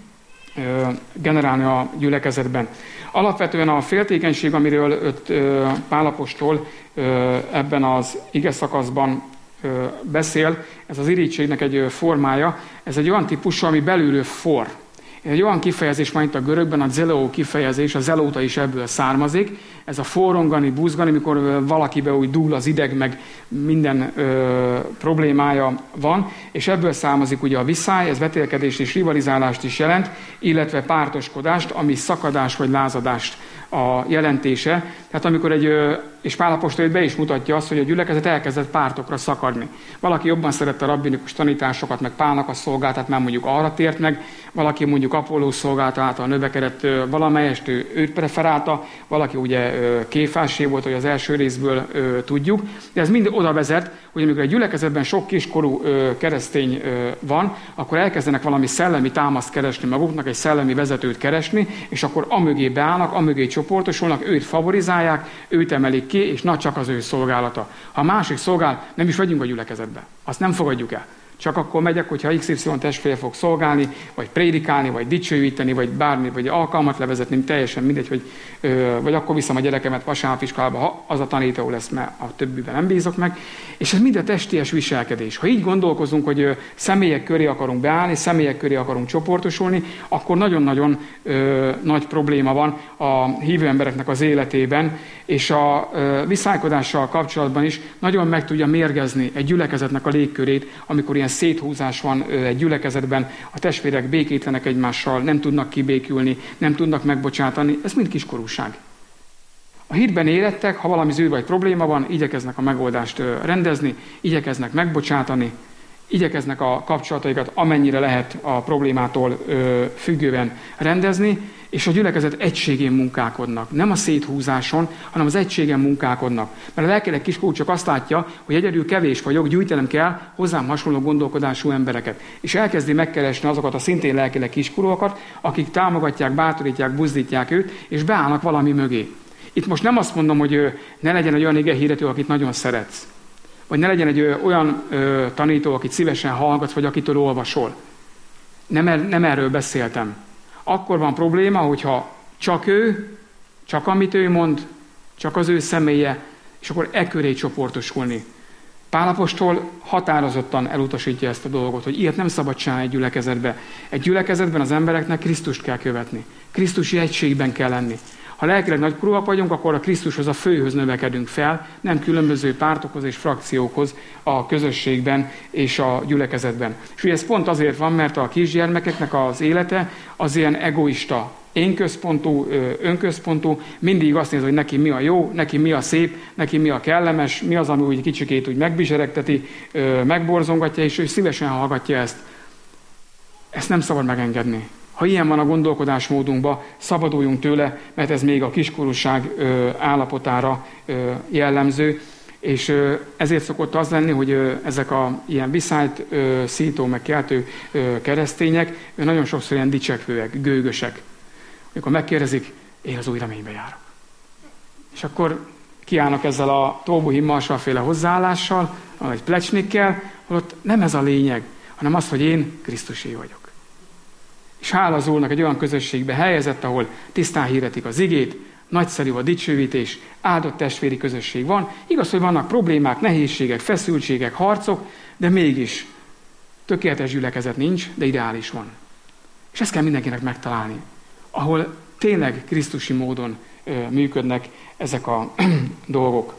generálni a gyülekezetben. Alapvetően a féltékenység, amiről Pál apostol ebben az ige szakaszban beszél, ez az irítségnek egy formája, ez egy olyan típusú, ami belülről forr. Ez egy olyan kifejezés, mint a görögben, a zeló kifejezés, a zelóta is ebből származik. Ez a forrongani, buzgani, mikor valakibe úgy dúl az ideg, meg minden problémája van, és ebből származik ugye a viszály, ez vetélkedést és rivalizálást is jelent, illetve pártoskodást, ami szakadás vagy lázadást a jelentése. Tehát amikor és Pál apostol be is mutatja azt, hogy a gyülekezet elkezdett pártokra szakadni. Valaki jobban szerette a rabbinikus tanításokat, meg Pálnak a szolgálatát, már mondjuk arra tért meg, valaki mondjuk Apollós szolgálatától növekedett valamelyest, őt preferálta, valaki ugye Kéfásé volt, hogy az első részből tudjuk, de ez mind oda vezet, hogy amikor egy gyülekezetben sok kiskorú keresztény van, akkor elkezdenek valami szellemi támaszt keresni maguknak, egy szellemi vezetőt keresni, és akkor amögé beállnak, amögé csoportosulnak, őt favorizálják, őt emelik ki, és na csak az ő szolgálata. Ha a másik szolgál, nem is vegyünk a gyülekezetbe. Azt nem fogadjuk el. Csak akkor megyek, hogyha XY testvér fog szolgálni, vagy prédikálni, vagy dicsőíteni, vagy bármi, vagy alkalmat levezetni, teljesen mindegy, vagy akkor viszem a gyerekemet vasárnapiskolába, ha az a tanító lesz, mert a többiben nem bízok meg. És ez mind a testies viselkedés. Ha így gondolkozunk, hogy személyek köré akarunk beállni, személyek köré akarunk csoportosulni, akkor nagyon-nagyon nagy probléma van a hívő embereknek az életében, és a viszálykodással kapcsolatban is nagyon meg tudja mérgezni egy gyülekezetnek a légkörét, amikor ilyen széthúzás van egy gyülekezetben, a testvérek békétlenek egymással, nem tudnak kibékülni, nem tudnak megbocsátani, ez mind kiskorúság. A hitben érettek, ha valami zűr vagy probléma van, igyekeznek a megoldást rendezni, igyekeznek megbocsátani, igyekeznek a kapcsolataikat amennyire lehet a problémától függően rendezni, és a gyülekezet egységén munkálkodnak. Nem a széthúzáson, hanem az egységen munkálkodnak. Mert a lelkileg kiskorú csak azt látja, hogy egyedül kevés vagyok, gyűjtenem kell hozzám hasonló gondolkodású embereket. És elkezdi megkeresni azokat a szintén lelkileg kiskorúakat, akik támogatják, bátorítják, buzdítják őt, és beállnak valami mögé. Itt most nem azt mondom, hogy ne legyen egy olyan igehirdető, akit nagyon szeretsz. Vagy ne legyen egy olyan tanító, akit szívesen hallgatsz, vagy akitől olvasol. Nem erről beszéltem. Akkor van probléma, hogyha csak ő, csak amit ő mond, csak az ő személye, és akkor köré csoportosulni. Pál apostol határozottan elutasítja ezt a dolgot, hogy ilyet nem szabad csinálni egy gyülekezetbe. Egy gyülekezetben az embereknek Krisztust kell követni. Krisztusi egységben kell lenni. Ha lelkileg nagykorúak vagyunk, akkor a Krisztushoz, a főhöz növekedünk fel, nem különböző pártokhoz és frakciókhoz a közösségben és a gyülekezetben. És ugye ez pont azért van, mert a kisgyermekeknek az élete az ilyen egoista, énközpontú, önközpontú, mindig azt néz, hogy neki mi a jó, neki mi a szép, neki mi a kellemes, mi az, ami úgy kicsikét úgy megbizseregteti, megborzongatja, és ő szívesen hallgatja ezt. Ezt nem szabad megengedni. Ha ilyen van a gondolkodásmódunkban, szabaduljunk tőle, mert ez még a kiskorúság állapotára jellemző, és ezért szokott az lenni, hogy ezek a ilyen viszályt szító, meg keltő keresztények nagyon sokszor ilyen dicsekvőek, gőgösek. Amikor megkérdezik, én az új reménybe járok. És akkor kiállnak ezzel a Tóbuhi Marsalféle hozzáállással, egy plecsnikkel, holott nem ez a lényeg, hanem az, hogy én Krisztusé vagyok. És hála az Úrnak egy olyan közösségbe helyezett, ahol tisztán hirdetik az igét, nagyszerű a dicsőítés, áldott testvéri közösség van. Igaz, hogy vannak problémák, nehézségek, feszültségek, harcok, de mégis tökéletes gyülekezet nincs, de ideális van. És ezt kell mindenkinek megtalálni, ahol tényleg krisztusi módon működnek ezek a dolgok.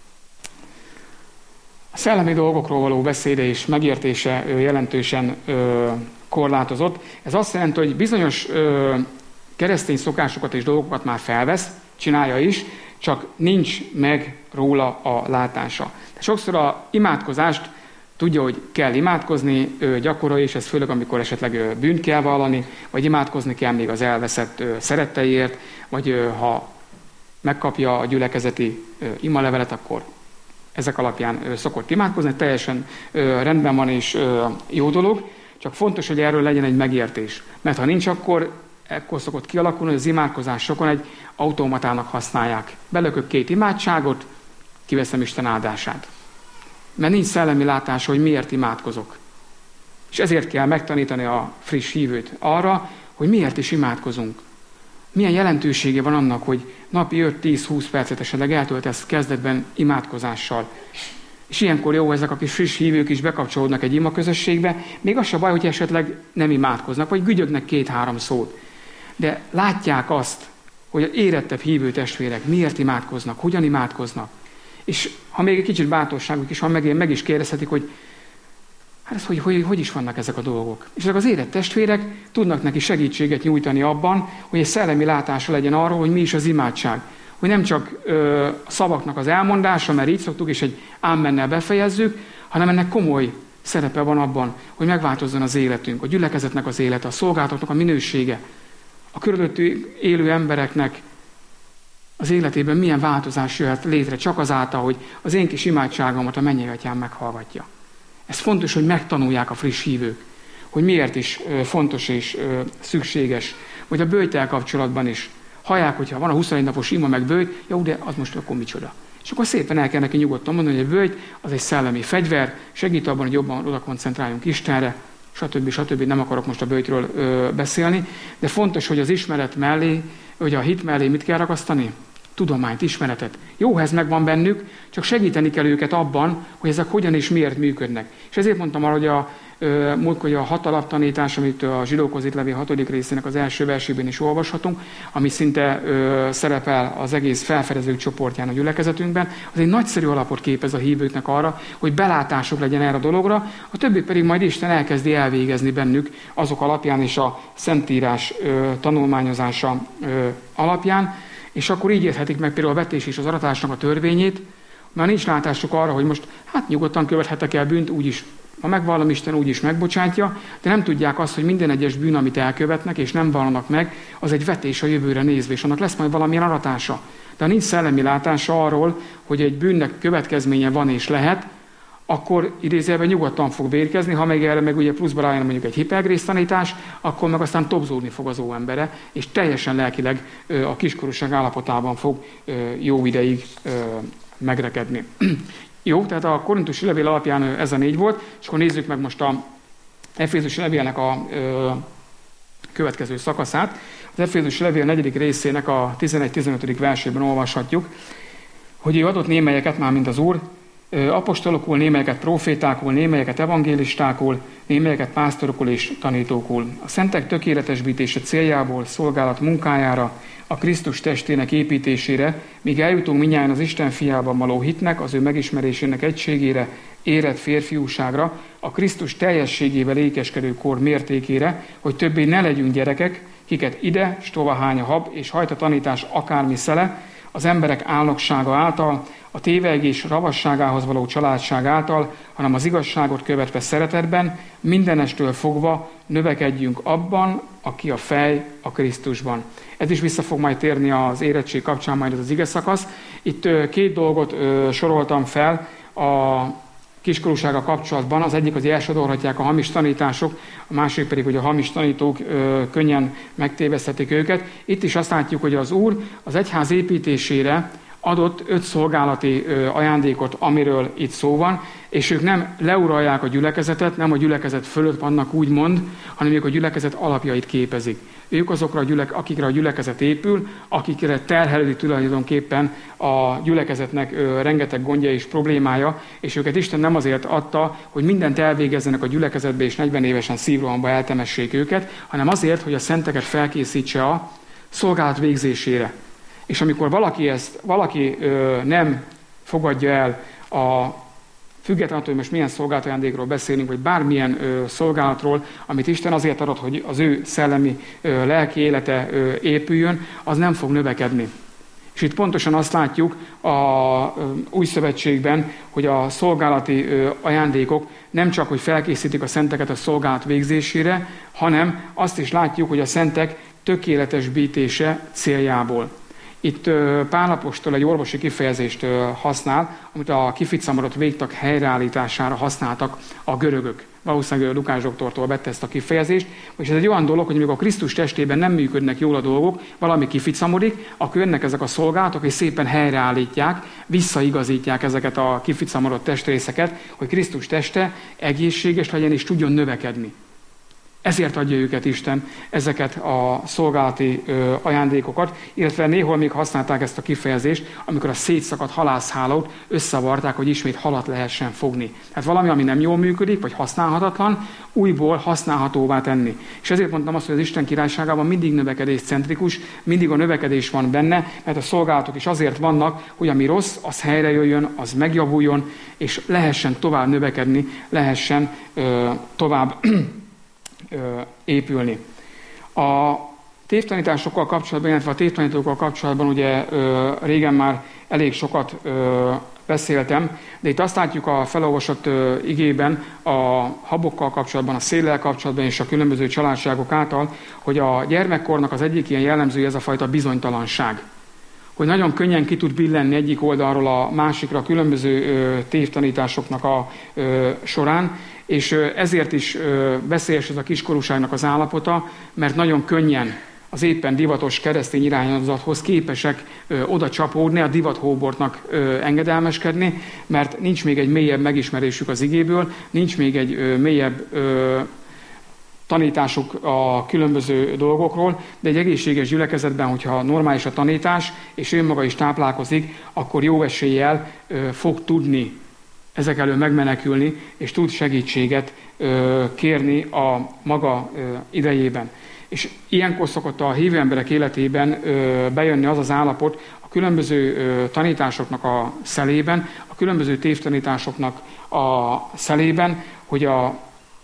A szellemi dolgokról való beszéde és megértése jelentősen korlátozott. Ez azt jelenti, hogy bizonyos keresztény szokásokat és dolgokat már felvesz, csinálja is, csak nincs meg róla a látása. De sokszor a imádkozást tudja, hogy kell imádkozni, gyakorolja, és ez főleg, amikor esetleg bűnt kell vallani, vagy imádkozni kell még az elveszett szeretteiért, vagy ha megkapja a gyülekezeti imalevelet, akkor ezek alapján szokott imádkozni, teljesen rendben van és jó dolog. csak fontos, hogy erről legyen egy megértés. Mert ha nincs, akkor szokott kialakulni, hogy az imádkozás sokon egy automatának használják. Belökök 2 imádságot, kiveszem Isten áldását. Mert nincs szellemi látása, hogy miért imádkozok. És ezért kell megtanítani a friss hívőt arra, hogy miért is imádkozunk. Milyen jelentősége van annak, hogy napi 5-10-20 percet esetleg eltöltesz kezdetben imádkozással. És ilyenkor jó, ezek a kis friss hívők is bekapcsolódnak egy imaközösségbe, még az se baj, hogy esetleg nem imádkoznak, vagy gügyögnek 2-3 szót. De látják azt, hogy az érettebb hívő testvérek miért imádkoznak, hogyan imádkoznak. És ha még egy kicsit bátorságuk is van, meg is kérdezhetik, hogy hát ez hogy is vannak ezek a dolgok. És ezek az érett testvérek tudnak neki segítséget nyújtani abban, hogy egy szellemi látása legyen arról, hogy mi is az imádság. Hogy nem csak a szavaknak az elmondása, mert így szoktuk, és egy ámmennel befejezzük, hanem ennek komoly szerepe van abban, hogy megváltozzon az életünk, a gyülekezetnek az élete, a szolgálatoknak a minősége, a körülöttük élő embereknek az életében milyen változás jöhet létre, csak azáltal, hogy az én kis imádságomat a mennyei atyám meghallgatja. Ez fontos, hogy megtanulják a friss hívők, hogy miért is fontos és szükséges, hogy a böjttel kapcsolatban is hallják, hogyha van a 21 napos ima meg böjt, jó, de az most akkor micsoda. És akkor szépen el kell neki nyugodtan mondani, hogy a böjt az egy szellemi fegyver, segít abban, hogy jobban oda koncentráljunk Istenre, stb. Nem akarok most a böjtről beszélni, de fontos, hogy az ismeret mellé, hogy a hit mellé mit kell ragasztani? Tudományt, ismeretet. Jó, ha ez megvan bennük, csak segíteni kell őket abban, hogy ezek hogyan és miért működnek. És ezért mondtam arra, hogy a 6 alaptanítás, amit a Zsidókhoz írt levél 6. részének az első versében is olvashatunk, ami szinte szerepel az egész felfedezők csoportján a gyülekezetünkben, az egy nagyszerű alapot képez a hívőknek arra, hogy belátásuk legyen erre a dologra, a többi pedig majd Isten elkezdi elvégezni bennük azok alapján és a Szentírás tanulmányozása alapján, és akkor így érthetik meg például a vetés és az aratásnak a törvényét, mert nincs látásuk arra, hogy most nyugodtan követhetek el bűnt, úgyis, ha megvallom, Isten úgyis megbocsátja, de nem tudják azt, hogy minden egyes bűn, amit elkövetnek, és nem vallanak meg, az egy vetés a jövőre nézve, és annak lesz majd valamilyen aratása. De ha nincs szellemi látása arról, hogy egy bűnnek következménye van és lehet, akkor idézőjelben nyugodtan fog vérkezni, ha meg erre meg ugye pluszba rájön mondjuk egy hipergrész tanítás, akkor meg aztán tobzódni fog az óembere, és teljesen lelkileg a kiskorúság állapotában fog jó ideig megrekedni. Jó, tehát a korintusi levél alapján ez a 4 volt, és akkor nézzük meg most a Efézusi levélnek a következő szakaszát. Az Efézusi levél 4. részének a 11-15. versében olvashatjuk, hogy ő adott némelyeket, már mint az Úr, apostolokul, némelyeket profétákul, némelyeket evangélistákul, némelyeket pásztorokul és tanítókul. A szentek tökéletesítése céljából, szolgálat munkájára, a Krisztus testének építésére, míg eljutunk mindnyájan az Isten fiában való hitnek, az ő megismerésének egységére, érett férfiúságra, a Krisztus teljességével ékeskedő kor mértékére, hogy többé ne legyünk gyerekek, kiket ide, stovahány a hab és hajt a tanítás akármi szele, az emberek álnoksága által, a tévegés ravasságához való családság által, hanem az igazságot követve szeretetben, mindenestől fogva növekedjünk abban, aki a fej a Krisztusban. Ez is vissza fog majd térni az érettség kapcsán majd ez az ige szakasz. Itt 2 dolgot soroltam fel a kiskorúsága kapcsolatban. Az egyik, hogy elsodorhatják a hamis tanítások, a másik pedig, hogy a hamis tanítók könnyen megtéveszthetik őket. Itt is azt látjuk, hogy az Úr az egyház építésére adott 5 szolgálati ajándékot, amiről itt szó van, és ők nem leuralják a gyülekezetet, nem a gyülekezet fölött vannak úgymond, hanem ők a gyülekezet alapjait képezik. Ők azokra, akikre a gyülekezet épül, akikre terhelődik tulajdonképpen a gyülekezetnek rengeteg gondja és problémája, és őket Isten nem azért adta, hogy mindent elvégezzenek a gyülekezetbe, és 40 évesen szívrohamba eltemessék őket, hanem azért, hogy a szenteket felkészítse a szolgálat végzésére. És amikor valaki nem fogadja el függetlenül, hogy most milyen szolgálatajándékról beszélünk, vagy bármilyen szolgálatról, amit Isten azért adott, hogy az ő szellemi, lelki élete épüljön, az nem fog növekedni. És itt pontosan azt látjuk a Új Szövetségben, hogy a szolgálati ajándékok nem csak, hogy felkészítik a szenteket a szolgálat végzésére, hanem azt is látjuk, hogy a szentek tökéletesítése céljából. Itt Pál apostol egy orvosi kifejezést használ, amit a kificamodott végtag helyreállítására használtak a görögök. valószínűleg Lukás doktortól vette ezt a kifejezést, és ez egy olyan dolog, hogy amikor a Krisztus testében nem működnek jól a dolgok, valami kificamodik, akkor jönnek ezek a szolgálatok, és szépen helyreállítják, visszaigazítják ezeket a kificamodott testrészeket, hogy Krisztus teste egészséges legyen és tudjon növekedni. Ezért adja őket Isten, ezeket a szolgálati ajándékokat, illetve néhol még használták ezt a kifejezést, amikor a szétszakadt halászhálót összevarták, hogy ismét halat lehessen fogni. Tehát valami, ami nem jól működik, vagy használhatatlan, újból használhatóvá tenni. És ezért mondtam azt, hogy az Isten királyságában mindig növekedéscentrikus, mindig a növekedés van benne, mert a szolgálatok is azért vannak, hogy ami rossz, az helyre jöjjön, az megjavuljon, és lehessen tovább növekedni, lehessen tovább épülni. A tévtanításokkal kapcsolatban, illetve a tévtanítókkal kapcsolatban ugye régen már elég sokat beszéltem, de itt azt látjuk a felolvasott igében a habokkal kapcsolatban, a széllel kapcsolatban és a különböző családságok által, hogy a gyermekkornak az egyik ilyen jellemzője ez a fajta bizonytalanság. Hogy nagyon könnyen ki tud billenni egyik oldalról a másikra a különböző tévtanításoknak a során, és ezért is veszélyes ez a kiskorúságnak az állapota, mert nagyon könnyen az éppen divatos keresztény irányzathoz képesek oda csapódni, a divathóbortnak engedelmeskedni, mert nincs még egy mélyebb megismerésük az igéből, nincs még egy mélyebb tanításuk a különböző dolgokról, de egy egészséges gyülekezetben, hogyha normális a tanítás, és ő maga is táplálkozik, akkor jó eséllyel fog tudni ezek elől megmenekülni, és tud segítséget kérni a maga idejében. És ilyenkor szokott a hívő emberek életében bejönni az az állapot a különböző tanításoknak a szelében, a különböző tévtanításoknak a szelében, hogy a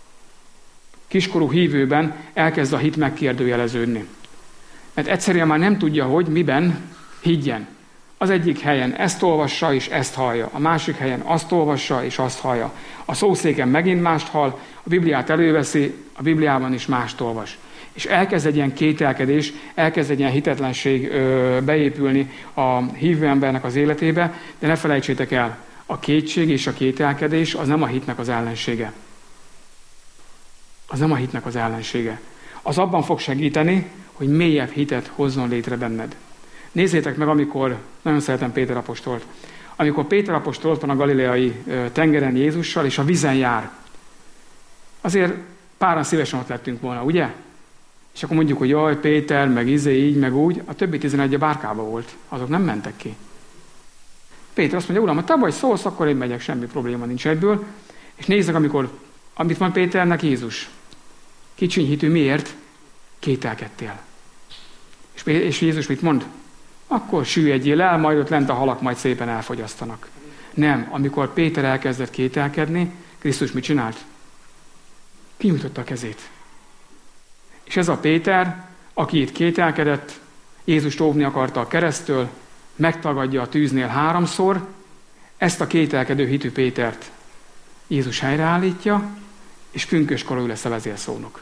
kiskorú hívőben elkezd a hit megkérdőjeleződni. Mert egyszerűen már nem tudja, hogy miben higgyen. Az egyik helyen ezt olvassa és ezt hallja, a másik helyen azt olvassa és azt hallja. A szószéken megint mást hall, a Bibliát előveszi, a Bibliában is mást olvas. És elkezd egy ilyen kételkedés, elkezd egy ilyen hitetlenség beépülni a hívő embernek az életébe, de ne felejtsétek el, a kétség és a kételkedés az nem a hitnek az ellensége. Az nem a hitnek az ellensége. Az abban fog segíteni, hogy mélyebb hitet hozzon létre benned. Nézzétek meg, amikor, nagyon szeretem Péter apostolt, amikor Péter apostol ott van a galileai tengeren Jézussal, és a vízen jár. Azért páran szívesen ott lettünk volna, ugye? És akkor mondjuk, hogy jaj, Péter, meg így, meg úgy, a többi 11 a bárkába volt. Azok nem mentek ki. Péter azt mondja, uram, ha te vagy szólsz, akkor én megyek, semmi probléma nincs egyből. És nézzek, amit van Péternek Jézus. Kicsiny hitű, miért? Kételkedtél. És Jézus mit mond? Akkor süllyedjél el, majd ott lent a halak majd szépen elfogyasztanak. Nem, amikor Péter elkezdett kételkedni, Krisztus mit csinált? Kinyújtotta a kezét. És ez a Péter, aki itt kételkedett, Jézust óvni akarta a kereszttől, megtagadja a tűznél 3-szor, ezt a kételkedő hitű Pétert Jézus helyreállítja, és pünköskor ő lesz a vezérszónok.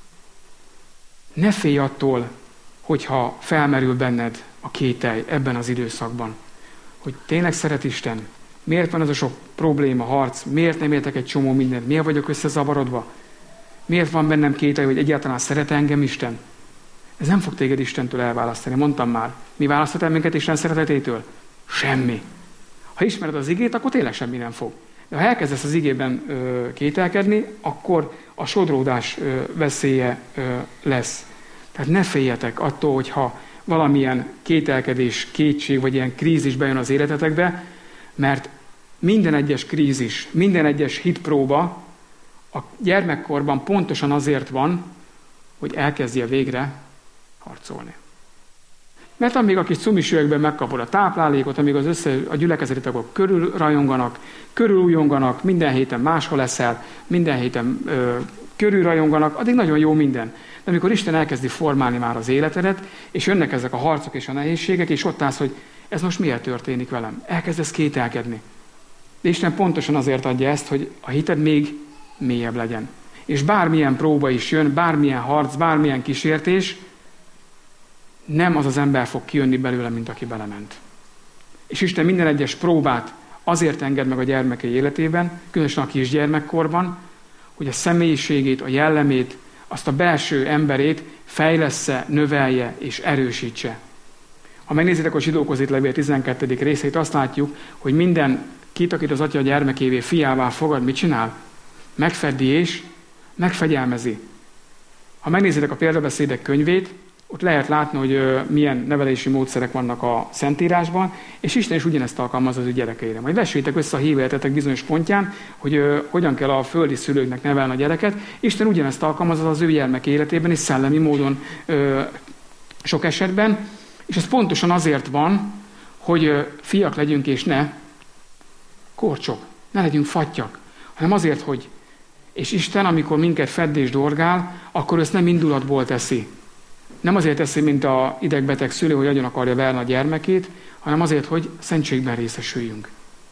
Ne félj attól, hogyha felmerül benned a kételj ebben az időszakban, hogy tényleg szeret Isten, miért van ez a sok probléma, harc, miért nem értek egy csomó mindent, miért vagyok összezavarodva, miért van bennem kételj, hogy egyáltalán szeret engem Isten. Ez nem fog téged Istentől elválasztani, mondtam már. Mi választhat el minket Isten szeretetétől? Semmi. Ha ismered az igét, akkor tényleg semmi nem fog. De ha elkezdesz az igében kételkedni, akkor a sodródás veszélye lesz. Tehát ne féljetek attól, hogyha valamilyen kételkedés, kétség, vagy ilyen krízis bejön az életetekbe, mert minden egyes krízis, minden egyes hitpróba a gyermekkorban pontosan azért van, hogy elkezdje végre harcolni. Mert amíg a kis cumis üvegben megkapod a táplálékot, amíg a gyülekezeti tagok körül rajonganak, körülújonganak, minden héten máshol leszel, minden héten körül rajonganak, addig nagyon jó minden. De amikor Isten elkezdi formálni már az életedet, és jönnek ezek a harcok és a nehézségek, és ott állsz, hogy ez most miért történik velem? Elkezdesz kételkedni. De Isten pontosan azért adja ezt, hogy a hited még mélyebb legyen. És bármilyen próba is jön, bármilyen harc, bármilyen kísértés, nem az az ember fog kijönni belőle, mint aki belement. És Isten minden egyes próbát azért enged meg a gyermekei életében, különösen a kisgyermekkorban, hogy a személyiségét, a jellemét, azt a belső emberét fejlessze, növelje és erősítse. Ha megnézitek a Zsidókhoz írt levél 12. részét, azt látjuk, hogy minden akit az atya gyermekévé fiává fogad, mit csinál? Megfeddi és megfegyelmezi. Ha megnézitek a példabeszédek könyvét, ott lehet látni, hogy milyen nevelési módszerek vannak a Szentírásban, és Isten is ugyanezt alkalmazza az ő gyerekeire. Majd vessétek össze a hívő életetek bizonyos pontján, hogy hogyan kell a földi szülőknek nevelni a gyereket. Isten ugyanezt alkalmazza az ő gyermek életében, és szellemi módon sok esetben. És ez pontosan azért van, hogy fiak legyünk, és ne korcsok, ne legyünk fattyak, hanem azért, hogy és Isten, amikor minket fedd és dorgál, akkor ezt nem indulatból teszi. Nem azért teszi, mint a idegbeteg szülő, hogy agyon akarja verni a gyermekét, hanem azért, hogy szentségben részesüljünk.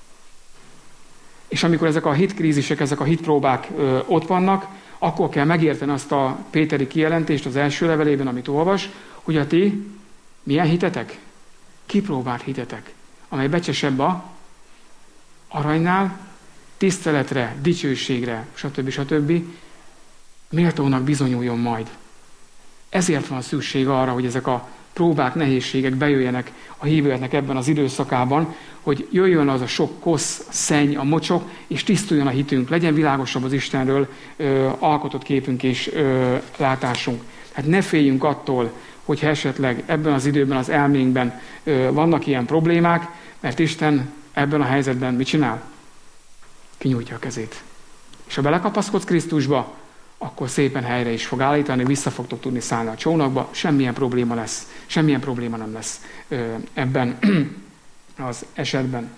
És amikor ezek a hitkrízisek, ezek a hitpróbák ott vannak, akkor kell megérteni azt a péteri kijelentést az első levelében, amit olvas, hogy a ti milyen hitetek? Kipróbált hitetek, amely becsesebb a aranynál, tiszteletre, dicsőségre, stb. Méltónak bizonyuljon majd. Ezért van szükség arra, hogy ezek a próbák, nehézségek bejöjjenek a hívőeknek ebben az időszakában, hogy jöjjön az a sok kosz, szenny, a mocsok, és tisztuljon a hitünk, legyen világosabb az Istenről alkotott képünk és látásunk. Hát ne féljünk attól, hogyha esetleg ebben az időben, az elménkben vannak ilyen problémák, mert Isten ebben a helyzetben mit csinál? Kinyújtja a kezét. És ha belekapaszkodsz Krisztusba, akkor szépen helyre is fog állítani, vissza fogtok tudni szállni a csónakba, semmilyen probléma nem lesz ebben az esetben.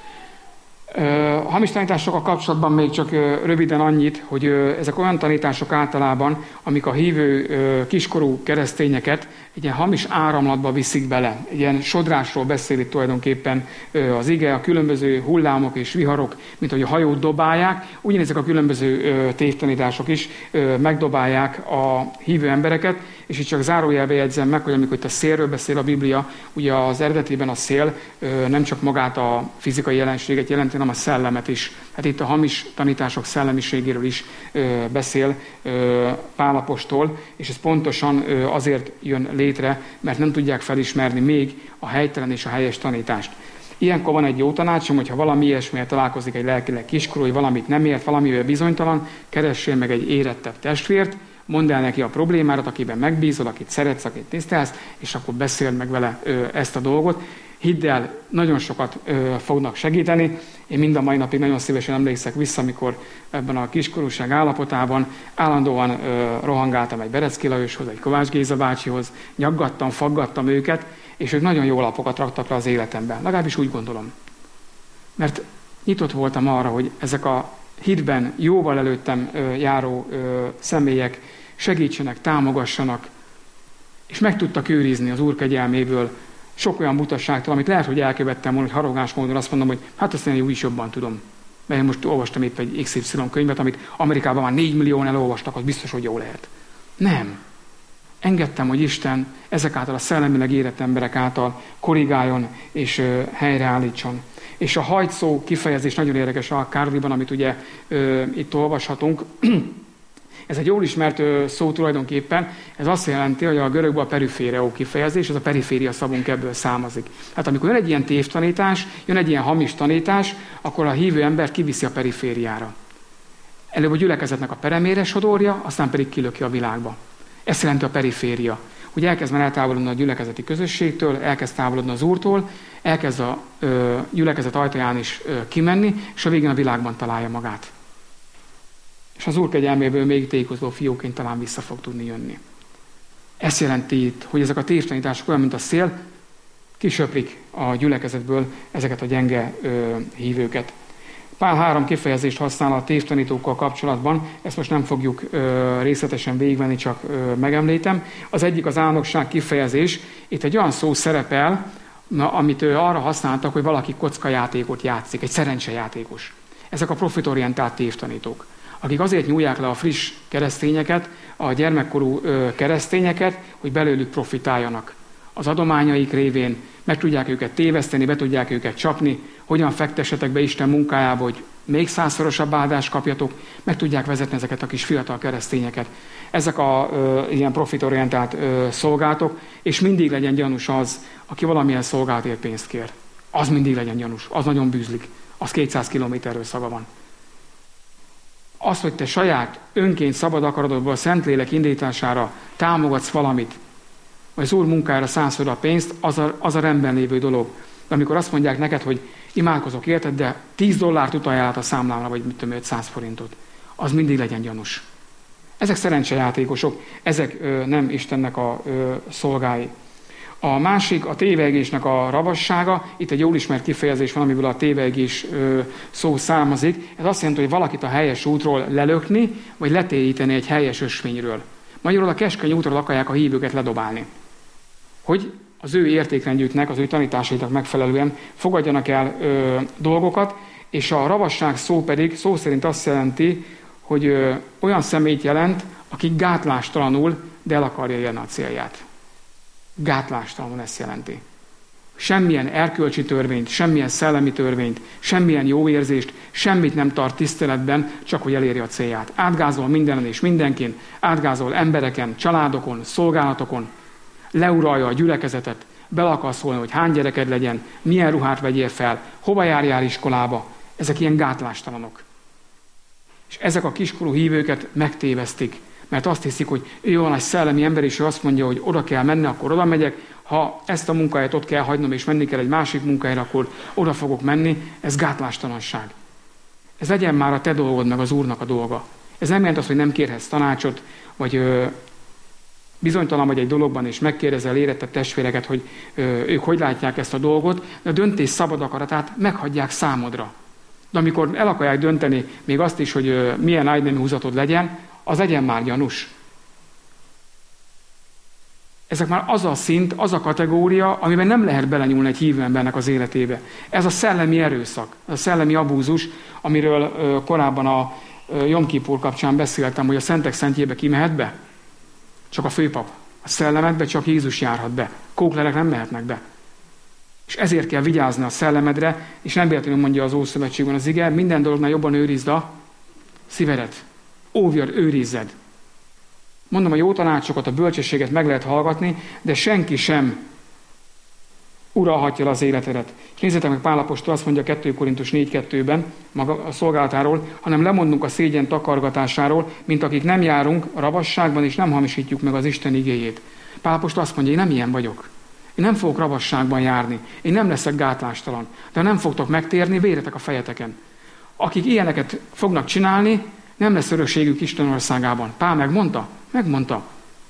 Hamis tanításokkal kapcsolatban még csak röviden annyit, hogy ezek olyan tanítások általában, amik a hívő kiskorú keresztényeket egy ilyen hamis áramlatba viszik bele. Egy ilyen sodrásról beszél itt tulajdonképpen az ige, a különböző hullámok és viharok, mint hogy a hajót dobálják, ugyanezek a különböző tévtanítások is megdobálják a hívő embereket, és itt csak zárójelbe jegyzem meg, hogy amikor itt a szélről beszél a Biblia, ugye az eredetében a szél nem csak magát a fizikai jelenséget jelenti, hanem a szellemet is. Hát itt a hamis tanítások szellemiségéről is beszél Pál apostol, és ez pontosan azért jön létre, mert nem tudják felismerni még a helytelen és a helyes tanítást. Ilyenkor van egy jó tanácsom, hogyha valami ilyesmivel találkozik egy lelkileg kiskorú, hogy valamit nem ért, valamivel bizonytalan, keressél meg egy érettebb testvért, mondd el neki a problémárat, akiben megbízol, akit szeretsz, akit tisztelsz, és akkor beszéld meg vele ezt a dolgot. Hidd el, nagyon sokat fognak segíteni. Én mind a mai napig nagyon szívesen emlékszek vissza, amikor ebben a kiskorúság állapotában állandóan rohangáltam egy Berecki Lajoshoz, egy Kovács Géza bácsihoz, nyaggattam, faggattam őket, és ők nagyon jó lapokat raktak le az életemben. Legalábbis úgy gondolom. Mert nyitott voltam arra, hogy ezek a hitben jóval előttem járó személyek segítsenek, támogassanak, és meg tudtak őrizni az Úr kegyelméből sok olyan butaságtól, amit lehet, hogy elkövettem volna, hogy arrogáns módon azt mondom, hogy hát ezt én úgy is jobban tudom. Mert én most olvastam épp egy XY könyvet, amit Amerikában már 4 millióan elolvastak, az biztos, hogy jó lehet. Nem. Engedtem, hogy Isten ezek által a szellemileg érett emberek által korrigáljon és helyreállítson. És a hajtszó kifejezés nagyon érdekes a Kárliban, amit ugye itt olvashatunk. Ez egy jól ismert szó tulajdonképpen, ez azt jelenti, hogy a görögben a periférió kifejezés, ez a periféria szavunk ebből származik. Hát amikor jön egy ilyen tévtanítás, jön egy ilyen hamis tanítás, akkor a hívő ember kiviszi a perifériára. Előbb a gyülekezetnek a peremére sodorja, aztán pedig kilöki a világba. Ez jelenti a periféria. Hogy elkezd már eltávolodni a gyülekezeti közösségtől, elkezd távolodni az Úrtól, elkezd a gyülekezet ajtaján is kimenni, és a végén a világban találja magát. És az Úr kegyelméből még tékozló fióként talán vissza fog tudni jönni. Ezt jelenti itt, hogy ezek a tévtanítások olyan, mint a szél, kisöprik a gyülekezetből ezeket a gyenge hívőket. Pál 3 kifejezést használ a tévtanítókkal kapcsolatban, ezt most nem fogjuk részletesen végigvenni, csak megemlítem. Az egyik az álnokság kifejezés, itt egy olyan szó szerepel, amit arra használtak, hogy valaki kockajátékot játszik, egy szerencsejátékos. Ezek a profitorientált tévtanítók, akik azért nyúlják le a friss keresztényeket, a gyermekkorú keresztényeket, hogy belőlük profitáljanak. Az adományaik révén meg tudják őket téveszteni, be tudják őket csapni, hogyan fektessetek be Isten munkájába, hogy még 100-szorosabb áldást kapjatok, meg tudják vezetni ezeket a kis fiatal keresztényeket. Ezek a ilyen profitorientált szolgálatok, és mindig legyen gyanús az, aki valamilyen szolgálatért pénzt kér. Az mindig legyen gyanús, az nagyon bűzlik, az 200 kilométerről szaga van. Az, hogy te saját önként szabad akaratodból a Szentlélek indítására támogatsz valamit, vagy az Úr munkájára szánszod a pénzt, az a rendben lévő dolog. De amikor azt mondják neked, hogy imádkozok érted, de $10 utalja át a számlámra, vagy mit tudom, 500 forintot, az mindig legyen gyanús. Ezek szerencsejátékosok, ezek nem Istennek a szolgái. A másik, a tévegésnek a ravassága, itt egy jól ismert kifejezés van, amiből a tévegés szó származik. Ez azt jelenti, hogy valakit a helyes útról lelökni, vagy letéíteni egy helyes ösvényről. Magyarul a keskeny útról akarják a hívőket ledobálni. Hogy az ő értékrendjüknek, az ő tanításaiknak megfelelően fogadjanak el dolgokat, és a ravasság szó pedig szó szerint azt jelenti, hogy olyan személyt jelent, aki gátlástalanul, de el akarja érni a célját. Gátlástalanul ezt jelenti. Semmilyen erkölcsi törvényt, semmilyen szellemi törvényt, semmilyen jó érzést, semmit nem tart tiszteletben, csak hogy elérje a célját. Átgázol mindenen és mindenkin, átgázol embereken, családokon, szolgálatokon, leuralja a gyülekezetet, bele akar szólni, hogy hány gyereked legyen, milyen ruhát vegyél fel, hova járjál iskolába. Ezek ilyen gátlástalanok. És ezek a kiskorú hívőket megtévesztik, mert azt hiszik, hogy ő van egy szellemi ember, és ő azt mondja, hogy oda kell menni, akkor oda megyek, ha ezt a munkahelyet ott kell hagynom, és menni kell egy másik munkahelyre, akkor oda fogok menni. Ez gátlástalanság. Ez legyen már a te dolgod, meg az Úrnak a dolga. Ez nem jelent azt, hogy nem kérhetsz tanácsot, vagy bizonytalan vagy egy dologban, és megkérdezel érettebb testvéreket, hogy ők hogy látják ezt a dolgot, de a döntés szabad akaratát meghagyják számodra. De amikor el akarják dönteni még azt is, hogy milyen ágynemű húzatod legyen, az legyen már gyanús. Ezek már az a szint, az a kategória, amiben nem lehet belenyúlni egy hívő embernek az életébe. Ez a szellemi erőszak, a szellemi abúzus, amiről korábban a Jom Kipur kapcsán beszéltem, hogy a szentek szentjébe ki mehet be? Csak a főpap. A szellemedbe csak Jézus járhat be. Kóklerek nem mehetnek be. És ezért kell vigyázni a szellemedre, és nem véletlenül mondja az Ószövetségben az ige, minden dolognál jobban őrizd a szívedet. Óvjad, őrizzed. Mondom, a jó tanácsokat, a bölcsességet meg lehet hallgatni, de senki sem uralhatja az életedet. És nézzétek meg, Pál apostol azt mondja 2 Korintus 4:2-ben maga a szolgálatáról, hanem lemondunk a szégyen takargatásáról, mint akik nem járunk a ravasságban, és nem hamisítjuk meg az Isten igéjét. Pál apostol azt mondja, én nem ilyen vagyok. Én nem fogok ravasságban járni. Én nem leszek gátlástalan. De ha nem fogtok megtérni, véretek a fejeteken. Akik ilyeneket fognak csinálni, nem lesz örökségük Isten országában. Pál megmondta? Megmondta.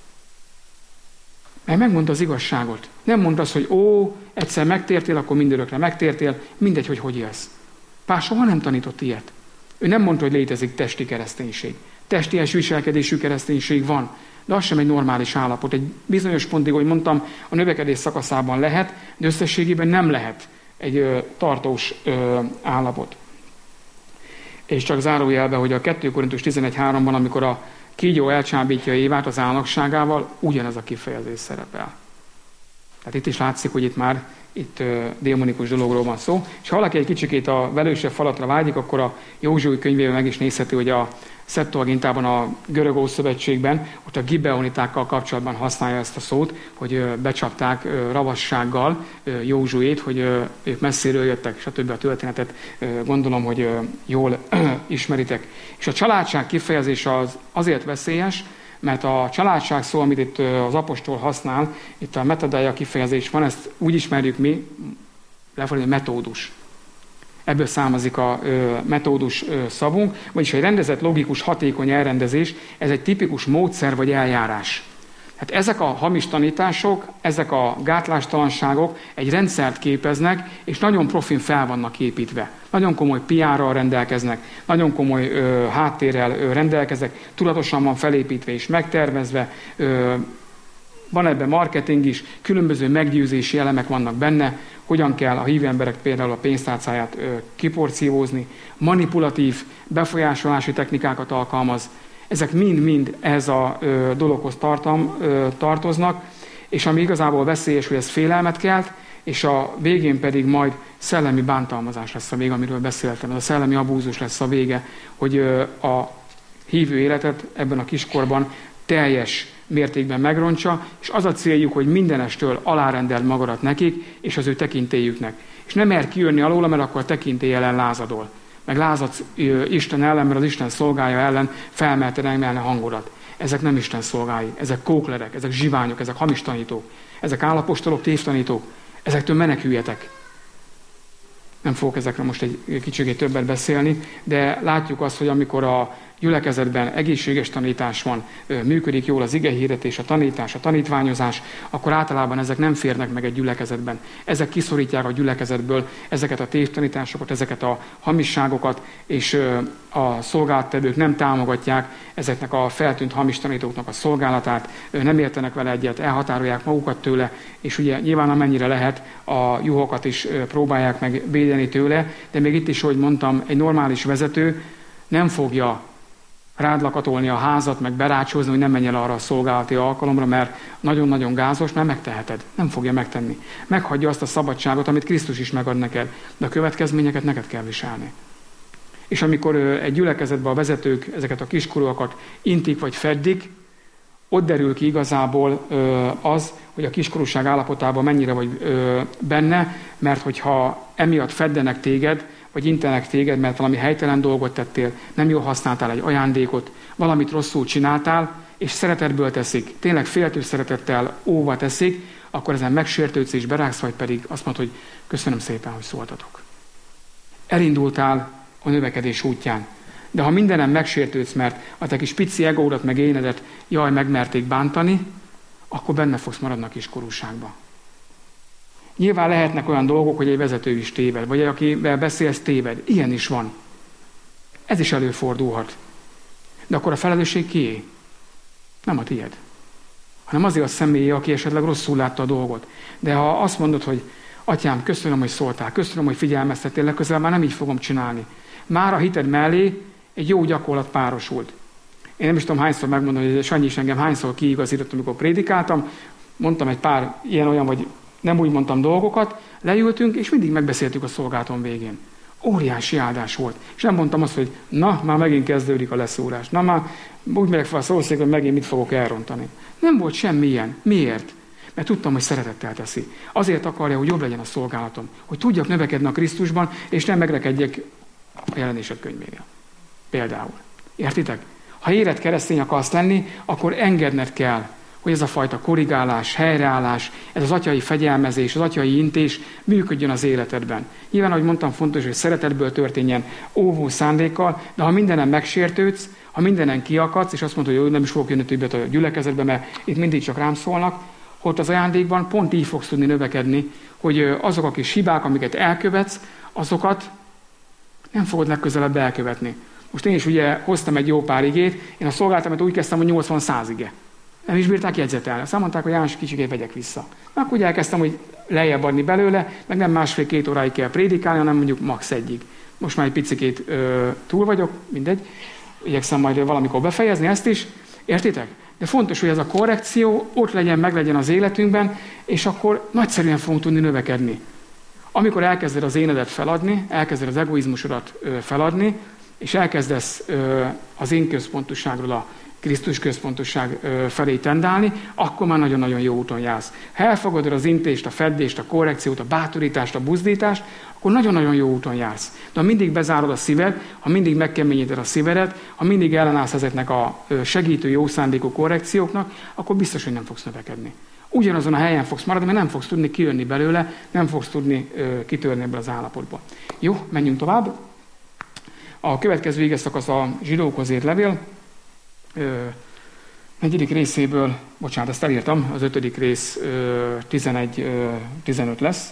Mert megmondta az igazságot. Nem mondta azt, hogy egyszer megtértél, akkor mindörökre megtértél, mindegy, hogy élsz. Pál soha nem tanított ilyet. Ő nem mondta, hogy létezik testi kereszténység. Testies viselkedésű kereszténység van, de az sem egy normális állapot. Egy bizonyos pontig, ahogy mondtam, a növekedés szakaszában lehet, de összességében nem lehet egy tartós állapot. És csak zárójelbe, hogy a 2 Korintus 11:3-ban, amikor a kígyó elcsábítja Évát az álnokságával, ugyanez a kifejezés szerepel. Tehát itt is látszik, hogy itt démonikus dologról van szó. És ha valaki egy kicsikét a velősebb falatra vágyik, akkor a Józsué könyvében meg is nézheti, hogy a Szeptuagintában, a görög Ószövetségben, ott a gibeonitákkal kapcsolatban használja ezt a szót, hogy becsapták ravassággal Józsuét, hogy ők messziről jöttek, stb. A történetet gondolom, hogy jól ismeritek. És a családság kifejezés az azért veszélyes, mert a családság szó, amit itt az apostol használ, itt a metadeia kifejezés van, ezt úgy ismerjük mi, lefordítani metódus. Ebből származik a metódus szavunk, vagyis egy rendezett, logikus, hatékony elrendezés, ez egy tipikus módszer vagy eljárás. Hát ezek a hamis tanítások, ezek a gátlástalanságok egy rendszert képeznek, és nagyon profin fel vannak építve. Nagyon komoly PR-ral rendelkeznek, nagyon komoly háttérrel rendelkeznek, tudatosan van felépítve és megtervezve, van ebben marketing is, különböző meggyőzési elemek vannak benne, hogyan kell a hívő emberek például a pénztárcáját kiporciózni, manipulatív befolyásolási technikákat alkalmaz. Ezek mind-mind ehhez a dologhoz tartoznak, és ami igazából veszélyes, hogy ez félelmet kelt, és a végén pedig majd szellemi bántalmazás lesz a vége, amiről beszéltem. Ez a szellemi abúzus lesz a vége, hogy a hívő életet ebben a kiskorban teljes mértékben megrontsa, és az a céljuk, hogy mindenestől alárendeld magadat nekik, és az ő tekintélyüknek. És nem mer kijönni alóla, mert akkor a tekintély ellen lázadol. Meg lázadsz Isten ellen, mert az Isten szolgája ellen felmerted emelni a hangodat. Ezek nem Isten szolgái, ezek kóklerek, ezek zsiványok, ezek hamis tanítók, ezek állapostolok, tévtanítók, ezektől meneküljetek. Nem fogok ezekről most egy kicsit többet beszélni, de látjuk azt, hogy amikor a gyülekezetben egészséges tanítás van, működik jól az igehirdetés, a tanítás, a tanítványozás, akkor általában ezek nem férnek meg egy gyülekezetben. Ezek kiszorítják a gyülekezetből ezeket a tévtanításokat, ezeket a hamisságokat, és a szolgálattevők nem támogatják ezeknek a feltűnt hamis tanítóknak a szolgálatát, nem értenek vele egyet, elhatárolják magukat tőle, és ugye nyilván amennyire lehet, a juhokat is próbálják meg védeni tőle, de még itt is, ahogy mondtam, egy normális vezető nem fogja rád lakatolni a házat, meg berácsozni, hogy nem menj el arra a szolgálati alkalomra, mert nagyon-nagyon gázos, mert megteheted. Nem fogja megtenni. Meghagyja azt a szabadságot, amit Krisztus is megad neked, de a következményeket neked kell viselni. És amikor egy gyülekezetben a vezetők ezeket a kiskorúakat intik vagy feddik, ott derül ki igazából az, hogy a kiskorúság állapotában mennyire vagy benne, mert hogyha emiatt feddenek téged, vagy intenek téged, mert valami helytelen dolgot tettél, nem jól használtál egy ajándékot, valamit rosszul csináltál, és szeretetből teszik, tényleg féltő szeretettel óva teszik, akkor ezen megsértődsz és berágsz, vagy pedig azt mondod, hogy köszönöm szépen, hogy szóltatok. Elindultál a növekedés útján. De ha mindenem megsértődsz, mert a te kis pici egódat meg énedet megmerték bántani, akkor benne fogsz maradni a kiskorúságba. Nyilván lehetnek olyan dolgok, hogy egy vezető is téved, vagy akivel beszélsz téved. Ilyen is van. Ez is előfordulhat. De akkor a felelősség kié? Nem a tiéd. Hanem azért a személyé, aki esetleg rosszul látta a dolgot. De ha azt mondod, hogy atyám, köszönöm, hogy szóltál, köszönöm, hogy figyelmeztettél, legközelebb már nem így fogom csinálni. Már a hited mellé egy jó gyakorlat párosult. Én nem is tudom hányszor megmondani, hogy Sanyi is engem hányszor kiigazított, amikor prédikáltam. Mondtam egy pár ilyen-olyan, vagy nem úgy mondtam dolgokat, leültünk, és mindig megbeszéltük a szolgálaton végén. Óriási áldás volt. És nem mondtam azt, hogy na, már megint kezdődik a leszúrás. Na, már úgy megyek fel a szószékre, hogy megint mit fogok elrontani. Nem volt semmilyen. Miért? Mert tudtam, hogy szeretettel teszi. Azért akarja, hogy jobb legyen a szolgálatom. Hogy tudjak növekedni a Krisztusban, és nem megrekedjek a Jelenések könyvénél. Például. Értitek? Ha érett keresztény akarsz lenni, akkor engedned kell, hogy ez a fajta korrigálás, helyreállás, ez az atyai fegyelmezés, az atyai intés működjön az életedben. Nyilván, ahogy mondtam, fontos, hogy szeretetből történjen, óvó szándékkal, de ha mindenen megsértődsz, ha mindenen kiakadsz, és azt mondod, hogy nem is fogok jönni többet a gyülekezetbe, mert itt mindig csak rám szólnak, hogy az ajándékban pont így fogsz tudni növekedni, hogy azok a kis hibák, amiket elkövetsz, azokat nem fogod legközelebb elkövetni. Most én is ugye hoztam egy jó pár igét, én a szolgálatomat úgy kezdtem, hogy 80-100 ige. Nem is bírták jegyzetelni. Aztán mondták, hogy János, kicsikét vegyek vissza. Akkor úgy elkezdtem, hogy lejjebb adni belőle, meg nem 1,5-2 óráig kell prédikálni, hanem mondjuk max. 1-ig. Most már egy picikét túl vagyok, mindegy. Igyekszem majd valamikor befejezni ezt is. Értitek? De fontos, hogy ez a korrekció ott legyen, meglegyen az életünkben, és akkor nagyszerűen fogunk tudni növekedni. Amikor elkezded az énedet feladni, elkezded az egoizmusodat feladni, és elkezdesz az én központúságról a Krisztus központúság felé tendálni, akkor már nagyon-nagyon jó úton jársz. Ha elfogadod az intést, a feddést, a korrekciót, a bátorítást, a buzdítást, akkor nagyon-nagyon jó úton jársz. De ha mindig bezárod a szíved, ha mindig megkeményíted a szívedet, ha mindig ellenállsz ezeknek a segítő, jó szándékú korrekcióknak, akkor biztos, hogy nem fogsz növekedni. Ugyanazon a helyen fogsz maradni, mert nem fogsz tudni kijönni belőle, nem fogsz tudni kitörni ebből az állapotból. Jó, menjünk tovább. A következő igeszakasz a zsidókhoz írt levél, 4. részéből, bocsánat, ezt elírtam, az 5. rész 11-15 lesz.